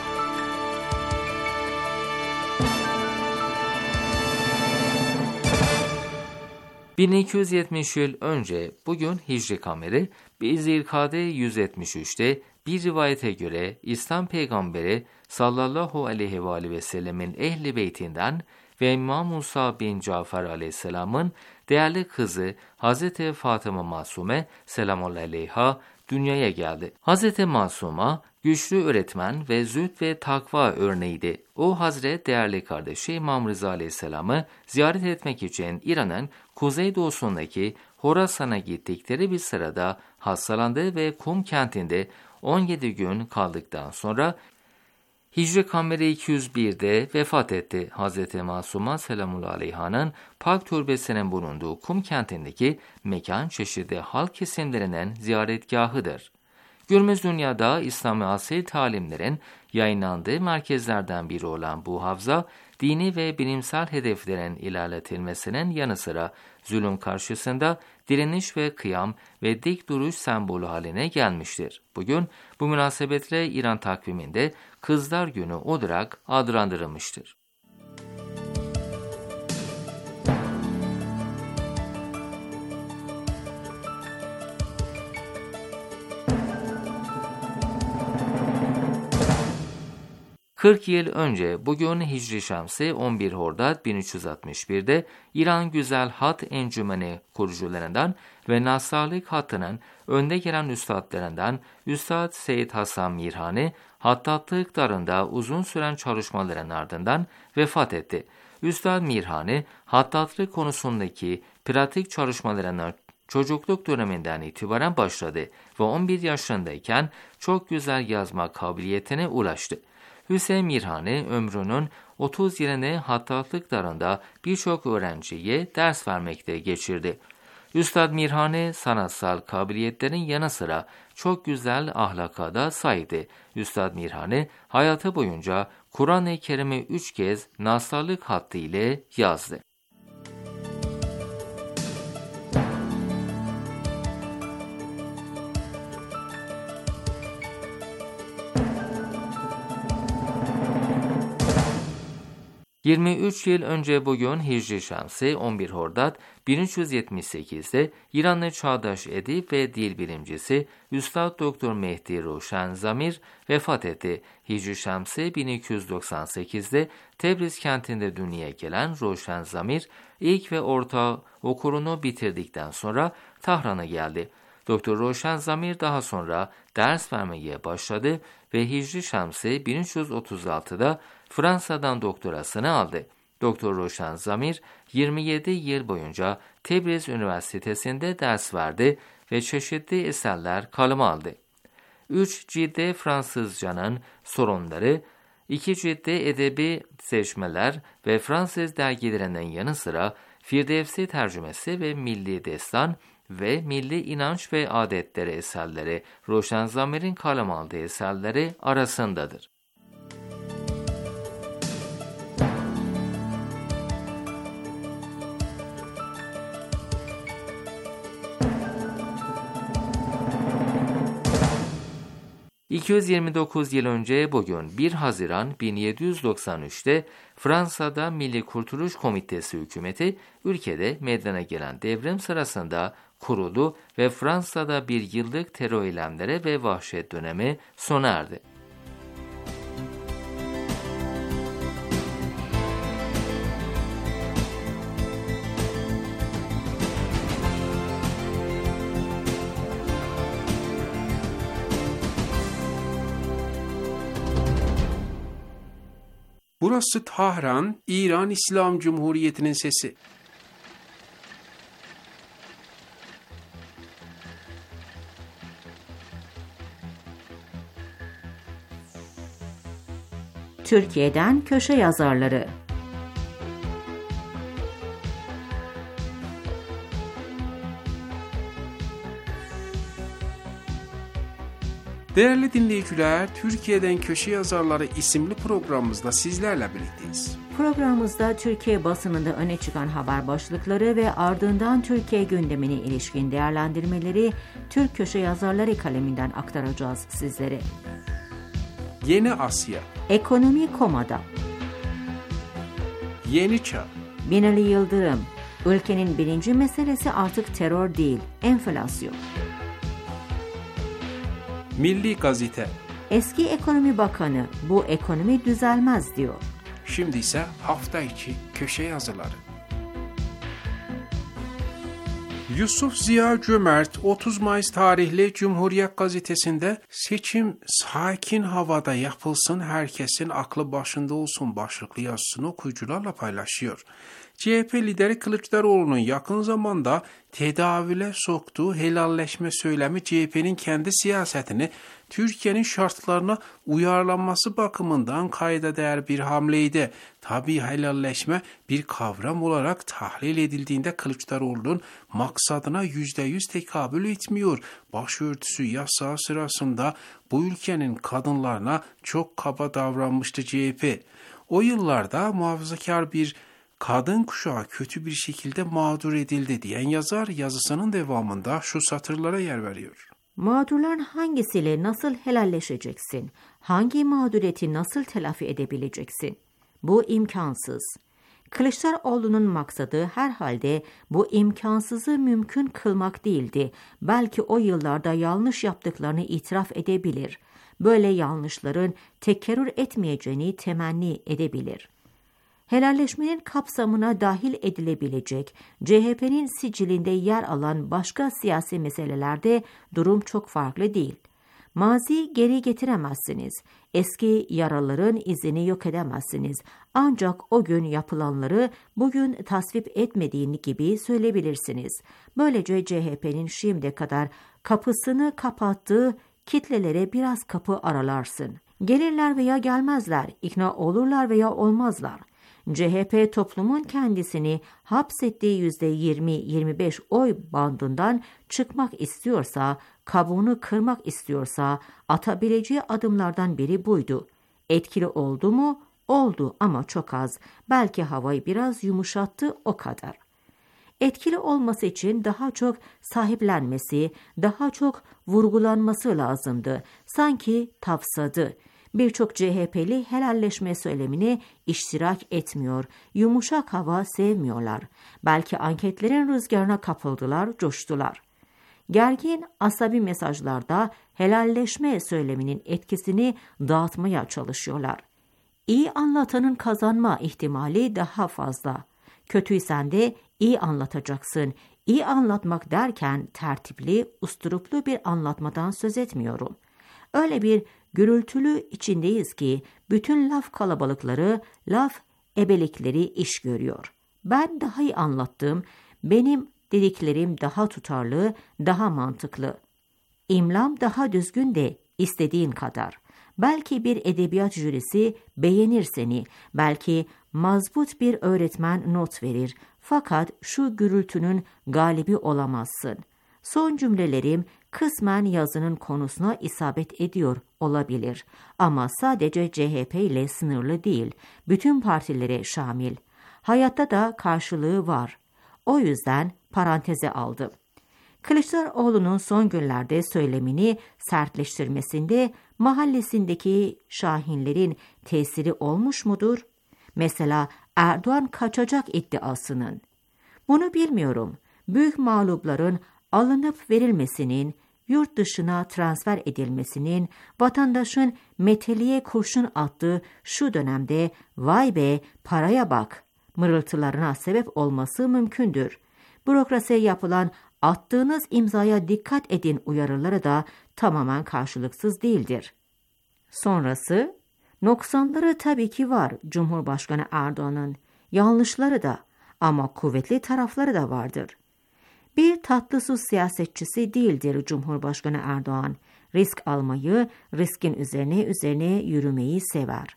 ...1270 yıl önce bugün Hicri Kameri 1 Zilkade 173'te bir rivayete göre İslam Peygamberi sallallahu aleyhi ve aleyhi ve sellemin ehli beytinden ve İmam Musa bin Cafer aleyhisselamın değerli kızı Hazreti Fatıma Masume selamullahi aleyha dünyaya geldi. Hazreti Masuma güçlü öğretmen ve zühd ve takva örneğiydi. O Hazret değerli kardeşi İmam Rıza aleyhisselamı ziyaret etmek için İran'ın kuzeydoğusundaki Horasan'a gittikleri bir sırada hastalandı ve Kum kentinde 17 gün kaldıktan sonra Hicri Kameri 201'de vefat etti. Hz. Masuma Selamun Aleyha'nın pak türbesinin bulunduğu Kum kentindeki mekan çeşitli halk kesimlerinin ziyaretgahıdır. Günümüz dünyada İslami asil talimlerin yayınlandığı merkezlerden biri olan bu havza, dini ve bilimsel hedeflerin ilerletilmesinin yanı sıra zulüm karşısında direniş ve kıyam ve dik duruş sembolü haline gelmiştir. Bugün bu münasebetle İran takviminde Kızlar Günü olarak adlandırılmıştır. ...40 yıl önce bugün Hicri Şemsi 11 Hordad 1361'de İran Güzel Hat Encümeni kurucularından ve Nasrallık hattının önde gelen üstadlarından Üstad Seyyid Hasan Mirhani, hattatlık darında uzun süren çalışmaların ardından vefat etti. Üstad Mirhani, hattatlık konusundaki pratik çalışmalarına çocukluk döneminden itibaren başladı ve 11 yaşındayken çok güzel yazma kabiliyetine ulaştı. Hüseyin Mirhani ömrünün 30 yılını hattatlık darında birçok öğrenciye ders vermekte geçirdi. Üstad Mirhani sanatsal kabiliyetlerin yanı sıra çok güzel ahlaka da sahipti. Üstad Mirhani hayatı boyunca Kur'an-ı Kerim'i 3 kez nasrallık hattı ile yazdı. ...23 yıl önce bugün Hicri Şemsi 11 Hordad 1378'de İranlı çağdaş edip ve dil bilimcisi Üstad Doktor Mehdi Roşen Zamir vefat etti. Hicri Şemsi 1298'de Tebriz kentinde dünyaya gelen Roşen Zamir ilk ve orta okulunu bitirdikten sonra Tahran'a geldi. Doktor Roşen Zamir daha sonra ders vermeye başladı ve Hicri Şemsi 1336'da Fransa'dan doktorasını aldı. Doktor Roşen Zamir 27 yıl boyunca Tebriz Üniversitesi'nde ders verdi ve çeşitli eserler kaleme aldı. 3 cilde Fransızcanın sorunları, 2 cilde edebi seçmeler ve Fransız dergilerinin yanı sıra Firdevsi tercümesi ve Milli Destan ve Milli İnanç ve Adetleri eserleri Roşen Zamir'in kaleme aldığı eserleri arasındadır. ...229 yıl önce bugün 1 Haziran 1793'te Fransa'da Milli Kurtuluş Komitesi hükümeti ülkede meydana gelen devrim sırasında kuruldu ve Fransa'da bir yıllık terör eylemleri ve vahşet dönemi sona erdi. Burası Tahran, İran İslam Cumhuriyeti'nin sesi. Türkiye'den köşe yazarları. Değerli dinleyiciler, Türkiye'den Köşe Yazarları isimli programımızda sizlerle birlikteyiz. Programımızda Türkiye basınında öne çıkan haber başlıkları ve ardından Türkiye gündemine ilişkin değerlendirmeleri Türk Köşe Yazarları kaleminden aktaracağız sizlere. Yeni Asya, Ekonomi komada. Yeni Çağ, Binali Yıldırım, ülkenin birinci meselesi artık terör değil, enflasyon. Milli Gazete. Eski Ekonomi Bakanı, bu ekonomi düzelmez diyor. Şimdi ise hafta içi köşe yazıları. Yusuf Ziya Cömert 30 Mayıs tarihli Cumhuriyet Gazetesi'nde seçim sakin havada yapılsın, herkesin aklı başında olsun başlıklı yazısını okuyucularla paylaşıyor. CHP lideri Kılıçdaroğlu'nun yakın zamanda tedavüle soktuğu helalleşme söylemi CHP'nin kendi siyasetini Türkiye'nin şartlarına uyarlanması bakımından kayda değer bir hamleydi. Tabii helalleşme bir kavram olarak tahlil edildiğinde Kılıçdaroğlu'nun maksadına %100 tekabül etmiyor. Başörtüsü yasağı sırasında bu ülkenin kadınlarına çok kaba davranmıştı CHP. O yıllarda muhafazakar bir kadın kuşağı kötü bir şekilde mağdur edildi diyen yazar yazısının devamında şu satırlara yer veriyor. Mağdurların hangisiyle nasıl helalleşeceksin? Hangi mağduriyeti nasıl telafi edebileceksin? Bu imkansız. Kılıçdaroğlu'nun maksadı herhalde bu imkansızı mümkün kılmak değildi. Belki o yıllarda yanlış yaptıklarını itiraf edebilir. Böyle yanlışların tekerrür etmeyeceğini temenni edebilir. Helalleşmenin kapsamına dahil edilebilecek CHP'nin sicilinde yer alan başka siyasi meselelerde durum çok farklı değil. Maziyi geri getiremezsiniz. Eski yaraların izini yok edemezsiniz. Ancak o gün yapılanları bugün tasvip etmediğini gibi söyleyebilirsiniz. Böylece CHP'nin şimdiye kadar kapısını kapattığı kitlelere biraz kapı aralarsın. Gelirler veya gelmezler, ikna olurlar veya olmazlar. CHP toplumun kendisini hapsettiği %20-25 oy bandından çıkmak istiyorsa, kabuğunu kırmak istiyorsa atabileceği adımlardan biri buydu. Etkili oldu mu? Oldu ama çok az. Belki havayı biraz yumuşattı, o kadar. Etkili olması için daha çok sahiplenmesi, daha çok vurgulanması lazımdı. Sanki tavsadı. Birçok CHP'li helalleşme söylemine iştirak etmiyor, yumuşak hava sevmiyorlar. Belki anketlerin rüzgarına kapıldılar, coştular. Gergin, asabi mesajlarda helalleşme söyleminin etkisini dağıtmaya çalışıyorlar. İyi anlatanın kazanma ihtimali daha fazla. Kötüysen de iyi anlatacaksın. İyi anlatmak derken tertipli, usturuplu bir anlatmadan söz etmiyorum. Öyle bir gürültülü içindeyiz ki bütün laf kalabalıkları, laf ebelikleri iş görüyor. Ben daha iyi anlattım, benim dediklerim daha tutarlı, daha mantıklı. İmlam daha düzgün de istediğin kadar. Belki bir edebiyat jürisi beğenir seni, belki mazbut bir öğretmen not verir. Fakat şu gürültünün galibi olamazsın. Son cümlelerim kısmen yazının konusuna isabet ediyor olabilir. Ama sadece CHP ile sınırlı değil, bütün partilere şamil. Hayatta da karşılığı var. O yüzden paranteze aldım. Kılıçdaroğlu'nun son günlerde söylemini sertleştirmesinde mahallesindeki şahinlerin tesiri olmuş mudur? Mesela Erdoğan kaçacak iddiasının. Bunu bilmiyorum. Büyük mağlupların alınıp verilmesinin, yurt dışına transfer edilmesinin, vatandaşın meteliğe kurşun attığı şu dönemde vay be paraya bak mırıltılarına sebep olması mümkündür. Bürokrasiye yapılan attığınız imzaya dikkat edin uyarıları da tamamen karşılıksız değildir. Sonrası, noksanları tabii ki var Cumhurbaşkanı Erdoğan'ın, yanlışları da ama kuvvetli tarafları da vardır. Bir tatlı su siyasetçisi değildir Cumhurbaşkanı Erdoğan. Risk almayı, riskin üzerine yürümeyi sever.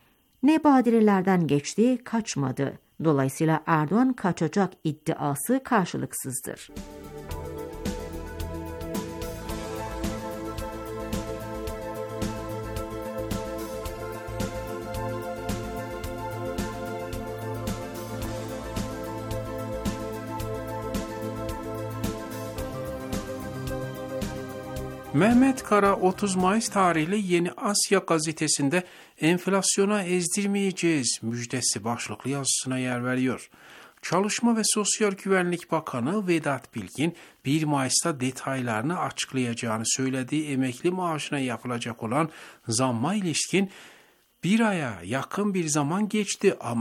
Ne badirelerden geçti, kaçmadı. Dolayısıyla Erdoğan kaçacak iddiası karşılıksızdır. Mehmet Kara 30 Mayıs tarihli Yeni Asya gazetesinde enflasyona ezdirmeyeceğiz müjdesi başlıklı yazısına yer veriyor. Çalışma ve Sosyal Güvenlik Bakanı Vedat Bilgin 1 Mayıs'ta detaylarını açıklayacağını söylediği emekli maaşına yapılacak olan zamma ilişkin bir aya yakın bir zaman geçti ama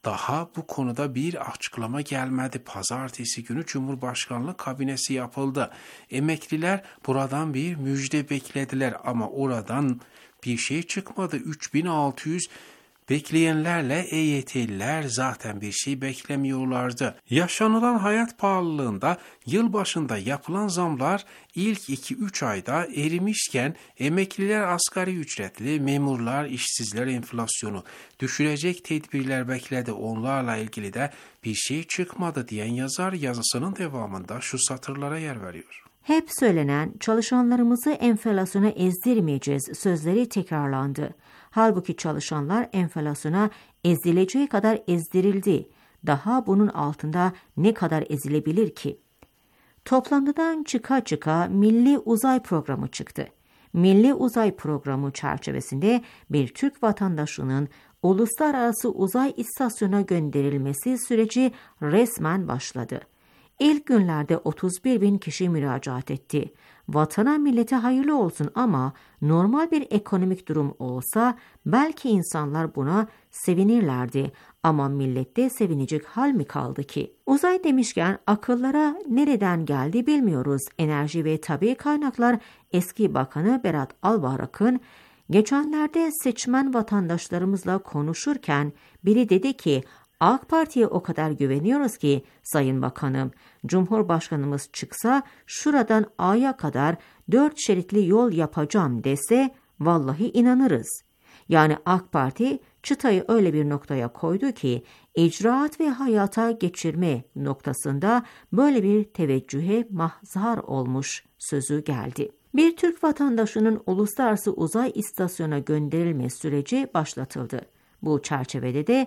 daha bu konuda bir açıklama gelmedi. Pazartesi günü Cumhurbaşkanlığı kabinesi yapıldı. Emekliler buradan bir müjde beklediler ama oradan bir şey çıkmadı. 3600 bekleyenlerle EYT'liler zaten bir şey beklemiyorlardı. Yaşanılan hayat pahalılığında yılbaşında yapılan zamlar ilk 2-3 ayda erimişken emekliler asgari ücretli, memurlar, işsizler enflasyonu düşürecek tedbirler bekledi. Onlarla ilgili de bir şey çıkmadı diyen yazar yazısının devamında şu satırlara yer veriyor. Hep söylenen çalışanlarımızı enflasyona ezdirmeyeceğiz sözleri tekrarlandı. Halbuki çalışanlar enflasyona ezileceği kadar ezdirildi. Daha bunun altında ne kadar ezilebilir ki? Toplantıdan çıka Milli Uzay Programı çıktı. Milli Uzay Programı çerçevesinde bir Türk vatandaşının uluslararası uzay istasyonuna gönderilmesi süreci resmen başladı. İlk günlerde 31.000 kişi müracaat etti. Vatana millete hayırlı olsun ama normal bir ekonomik durum olsa belki insanlar buna sevinirlerdi. Ama millette sevinecek hal mi kaldı ki? Uzay demişken akıllara nereden geldi bilmiyoruz. Enerji ve Tabii Kaynaklar eski Bakanı Berat Albayrak'ın geçenlerde seçmen vatandaşlarımızla konuşurken biri dedi ki AK Parti'ye o kadar güveniyoruz ki Sayın Bakanım, Cumhurbaşkanımız çıksa şuradan A'ya kadar 4 şeritli yol yapacağım dese vallahi inanırız. Yani AK Parti çıtayı öyle bir noktaya koydu ki icraat ve hayata geçirme noktasında böyle bir teveccühe mazhar olmuş sözü geldi. Bir Türk vatandaşının uluslararası uzay istasyonuna gönderilme süreci başlatıldı. Bu çerçevede de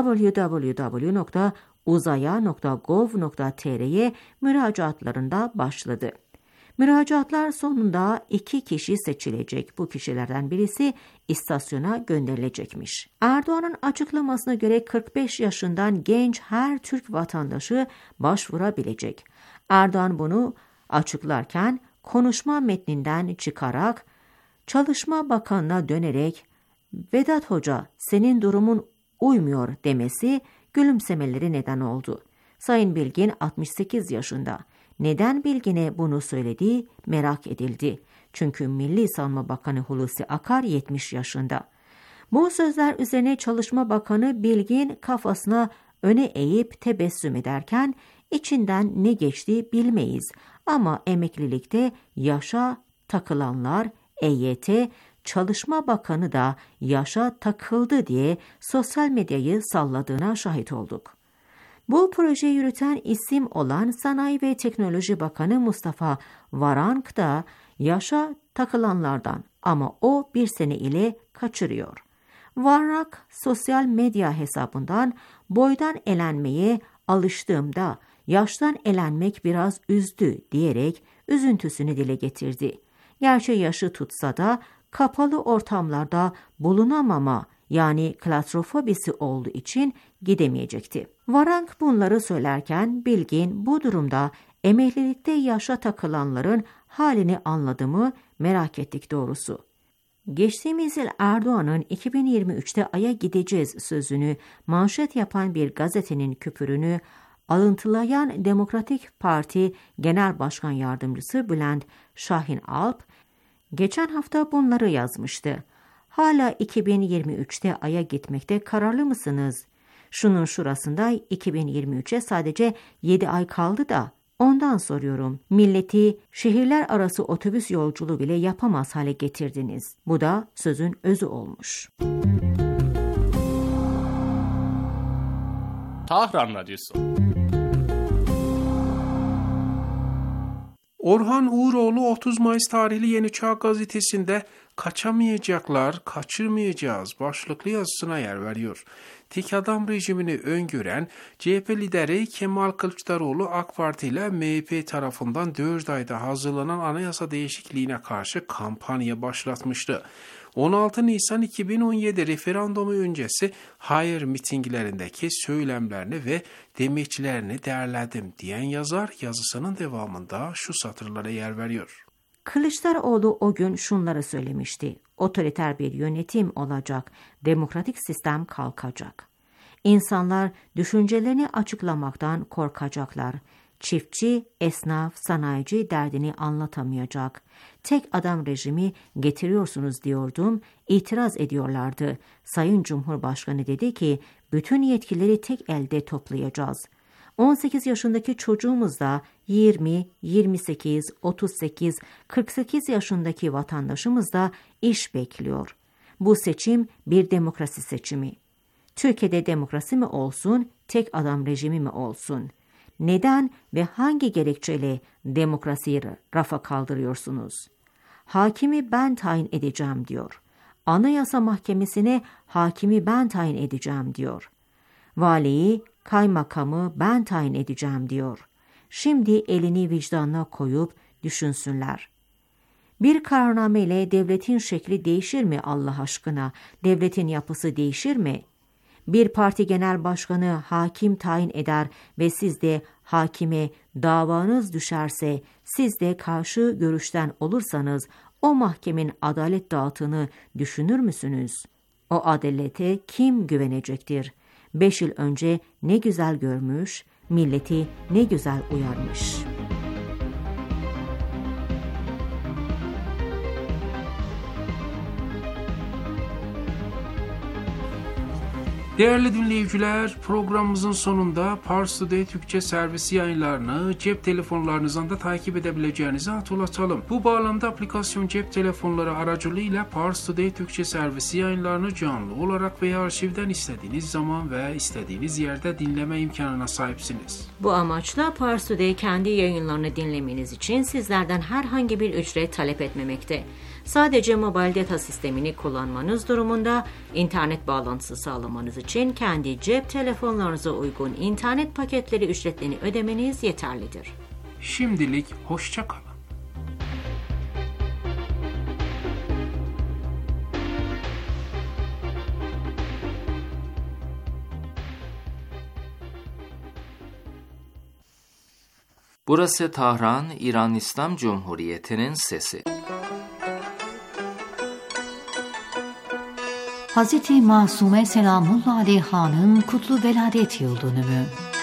www.uzaya.gov.tr'ye müracaatlarında başladı. Müracaatlar sonunda 2 kişi seçilecek. Bu kişilerden birisi istasyona gönderilecekmiş. Erdoğan'ın açıklamasına göre 45 yaşından genç her Türk vatandaşı başvurabilecek. Erdoğan bunu açıklarken konuşma metninden çıkarak Çalışma Bakanı'na dönerek Vedat Hoca senin durumun uymuyor demesi gülümsemeleri neden oldu. Sayın Bilgin 68 yaşında. Neden Bilgin'e bunu söylediği merak edildi. Çünkü Milli Savunma Bakanı Hulusi Akar 70 yaşında. Bu sözler üzerine Çalışma Bakanı Bilgin kafasına öne eğip tebessüm ederken içinden ne geçti bilmeyiz. Ama emeklilikte yaşa takılanlar EYT, Çalışma Bakanı da yaşa takıldı diye sosyal medyayı salladığına şahit olduk. Bu projeyi yürüten isim olan Sanayi ve Teknoloji Bakanı Mustafa Varank da yaşa takılanlardan ama o 1 sene ile kaçırıyor. Varank sosyal medya hesabından boydan elenmeye alıştığımda yaştan elenmek biraz üzdü diyerek üzüntüsünü dile getirdi. Gerçi yaşı tutsa da kapalı ortamlarda bulunamama yani klostrofobisi olduğu için gidemeyecekti. Varank bunları söylerken Bilgin bu durumda emeklilikte yaşa takılanların halini anladı mı merak ettik doğrusu. Geçtiğimiz yıl Erdoğan'ın 2023'te Ay'a gideceğiz sözünü manşet yapan bir gazetenin küpürünü alıntılayan Demokratik Parti Genel Başkan Yardımcısı Bülent Şahin Alp, geçen hafta bunları yazmıştı. Hala 2023'te Ay'a gitmekte kararlı mısınız? Şunun şurasında 2023'e sadece 7 ay kaldı da ondan soruyorum. Milleti şehirler arası otobüs yolculuğu bile yapamaz hale getirdiniz. Bu da sözün özü olmuş. Tahran Radyosu. Orhan Uğuroğlu 30 Mayıs tarihli Yeni Çağ gazetesinde kaçamayacaklar, kaçırmayacağız başlıklı yazısına yer veriyor. Tek adam rejimini öngören CHP lideri Kemal Kılıçdaroğlu AK Parti ile MHP tarafından 4 ayda hazırlanan anayasa değişikliğine karşı kampanya başlatmıştı. 16 Nisan 2017 referandumu öncesi hayır mitinglerindeki söylemlerini ve demeçlerini derledim diyen yazar yazısının devamında şu satırlara yer veriyor. Kılıçdaroğlu o gün şunları söylemişti. Otoriter bir yönetim olacak, demokratik sistem kalkacak. İnsanlar düşüncelerini açıklamaktan korkacaklar. Çiftçi, esnaf, sanayici derdini anlatamayacak. Tek adam rejimi getiriyorsunuz diyordum, itiraz ediyorlardı. Sayın Cumhurbaşkanı dedi ki, bütün yetkileri tek elde toplayacağız. 18 yaşındaki çocuğumuz da 20, 28, 38, 48 yaşındaki vatandaşımız da iş bekliyor. Bu seçim bir demokrasi seçimi. Türkiye'de demokrasi mi olsun, tek adam rejimi mi olsun? Neden ve hangi gerekçeyle demokrasiyi rafa kaldırıyorsunuz? Hakimi ben tayin edeceğim diyor. Anayasa Mahkemesi'ne hakimi ben tayin edeceğim diyor. Valiyi, kaymakamı ben tayin edeceğim diyor. Şimdi elini vicdanına koyup düşünsünler. Bir kararname ile devletin şekli değişir mi Allah aşkına? Devletin yapısı değişir mi? Bir parti genel başkanı hakim tayin eder ve siz de hakime davanız düşerse, siz de karşı görüşten olursanız o mahkemenin adalet dağıtını düşünür müsünüz? O adalete kim güvenecektir? 5 yıl önce ne güzel görmüş, milleti ne güzel uyarmış. Değerli dinleyiciler, programımızın sonunda Pars Today Türkçe servisi yayınlarını cep telefonlarınızdan da takip edebileceğinizi hatırlatalım. Bu bağlamda aplikasyon cep telefonları aracılığıyla Pars Today Türkçe servisi yayınlarını canlı olarak veya arşivden istediğiniz zaman ve istediğiniz yerde dinleme imkanına sahipsiniz. Bu amaçla Pars Today kendi yayınlarını dinlemeniz için sizlerden herhangi bir ücret talep etmemekte. Sadece mobil data sistemini kullanmanız durumunda internet bağlantısı sağlamanız için kendi cep telefonlarınıza uygun internet paketleri ücretlerini ödemeniz yeterlidir. Şimdilik hoşça kalın. Burası Tahran, İran İslam Cumhuriyeti'nin sesi. Hz. Masume Selamullahi Aleyha'nın kutlu veladet yıl dönümü.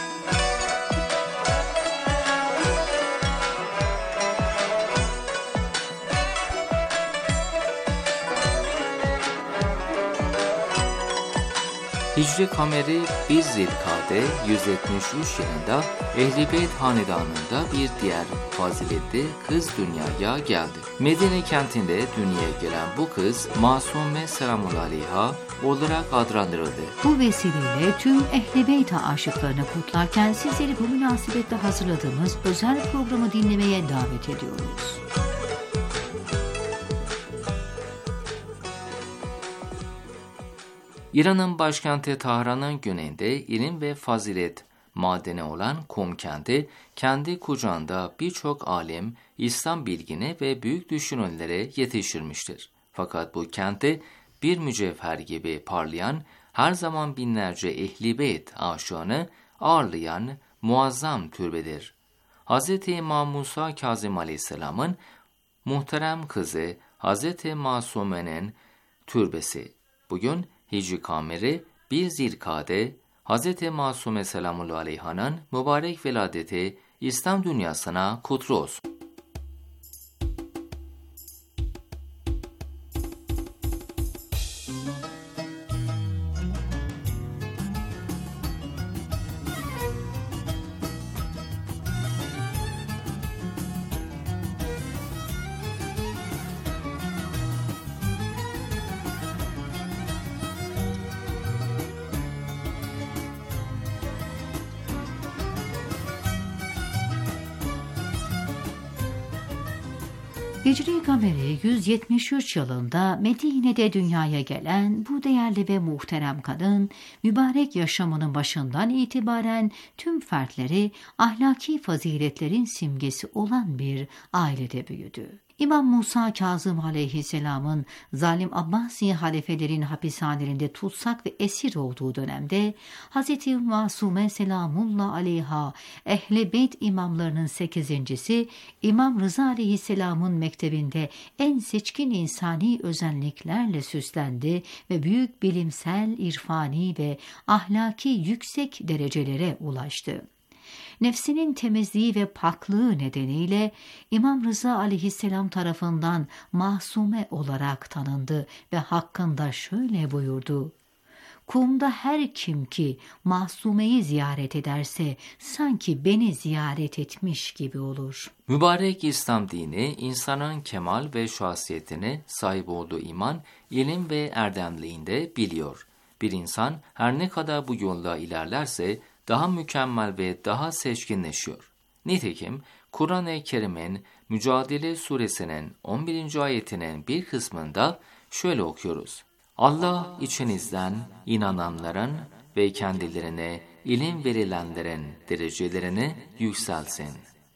Hicri Kameri 1 Zilkade 173 yılında Ehl-i Beyt hanedanında bir diğer faziletli kız dünyaya geldi. Medine kentinde dünyaya gelen bu kız Masume Selamullahi Aleyha olarak adlandırıldı. Bu vesileyle tüm Ehl-i Beyt aşıklarını kutlarken sizleri bu münasebetle hazırladığımız özel programı dinlemeye davet ediyoruz. İran'ın başkenti Tahran'ın güneyinde ilim ve fazilet madeni olan Kum kenti, kendi kucağında birçok alim, İslam bilgini ve büyük düşünürlere yetiştirmiştir. Fakat bu kentte bir mücevher gibi parlayan, her zaman binlerce Ehl-i Beyt aşığını ağırlayan muazzam türbedir. Hz. İmam Musa Kazım Aleyhisselam'ın muhterem kızı Hz. Masume'nin türbesi. Bugün Hicri Kameri 1 Zilkade Hz. Masume Selamullahi Aleyha'nın mübarek veladeti İslam dünyasına kutlu olsun. Hicri Kameri 173 yılında Medine'de dünyaya gelen bu değerli ve muhterem kadın, mübarek yaşamının başından itibaren tüm fertleri ahlaki faziletlerin simgesi olan bir ailede büyüdü. İmam Musa Kazım aleyhisselamın zalim Abbasi halifelerin hapishanelerinde tutsak ve esir olduğu dönemde Hz. Masume Selamullah aleyha Ehl-i Beyt imamlarının 8.'si İmam Rıza aleyhisselamın mektebinde en seçkin insani özelliklerle süslendi ve büyük bilimsel, irfani ve ahlaki yüksek derecelere ulaştı. Nefsinin temizliği ve paklığı nedeniyle İmam Rıza aleyhisselam tarafından masume olarak tanındı ve hakkında şöyle buyurdu: "Kumda her kim ki masumeyi ziyaret ederse sanki beni ziyaret etmiş gibi olur." Mübarek İslam dini, insanın kemal ve şahsiyetine sahip olduğu iman, ilim ve erdemliğinde biliyor. Bir insan her ne kadar bu yolda ilerlerse, daha mükemmel ve daha seçkinleşiyor. Nitekim Kur'an-ı Kerim'in Mücadele suresinin 11. ayetinin bir kısmında şöyle okuyoruz: Allah içinizden inananların ve kendilerine ilim verilenlerin derecelerini yükselsin.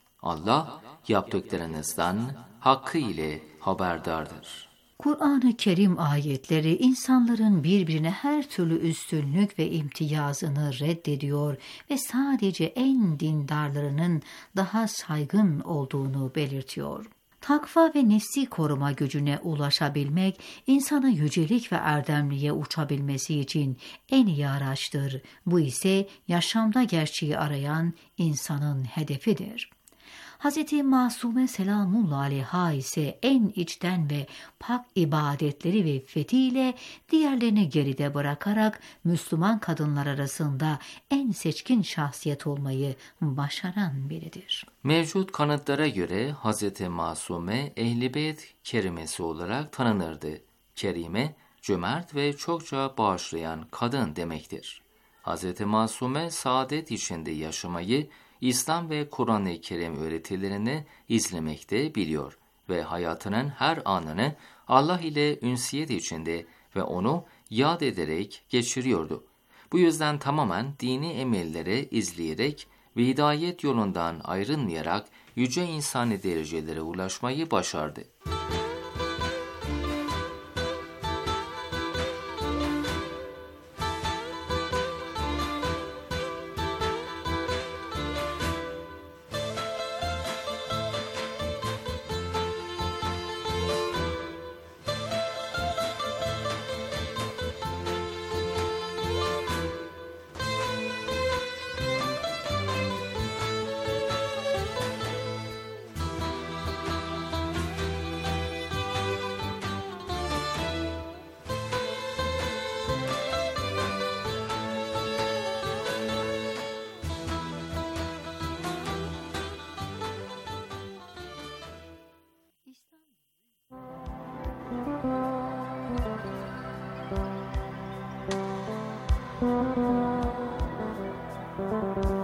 Allah yaptıklarınızdan hakkı ile haberdardır. Kur'an-ı Kerim ayetleri insanların birbirine her türlü üstünlük ve imtiyazını reddediyor ve sadece en dindarlarının daha saygın olduğunu belirtiyor. Takva ve nefsi koruma gücüne ulaşabilmek, insanın yücelik ve erdemliğe uçabilmesi için en iyi araçtır. Bu ise yaşamda gerçeği arayan insanın hedefidir. Hz. Masume Selamullah aleyha ise en içten ve pak ibadetleri ve iffetiyle diğerlerini geride bırakarak Müslüman kadınlar arasında en seçkin şahsiyet olmayı başaran biridir. Mevcut kanıtlara göre Hz. Masume Ehl-i Beyt kerimesi olarak tanınırdı. Kerime, cömert ve çokça bağışlayan kadın demektir. Hz. Masume saadet içinde yaşamayı, İslam ve Kur'an-ı Kerim öğretilerini izlemekte biliyor ve hayatının her anını Allah ile ünsiyet içinde ve onu yad ederek geçiriyordu. Bu yüzden tamamen dini emirleri izleyerek ve hidayet yolundan ayrılmayarak yüce insani derecelere ulaşmayı başardı. Müzik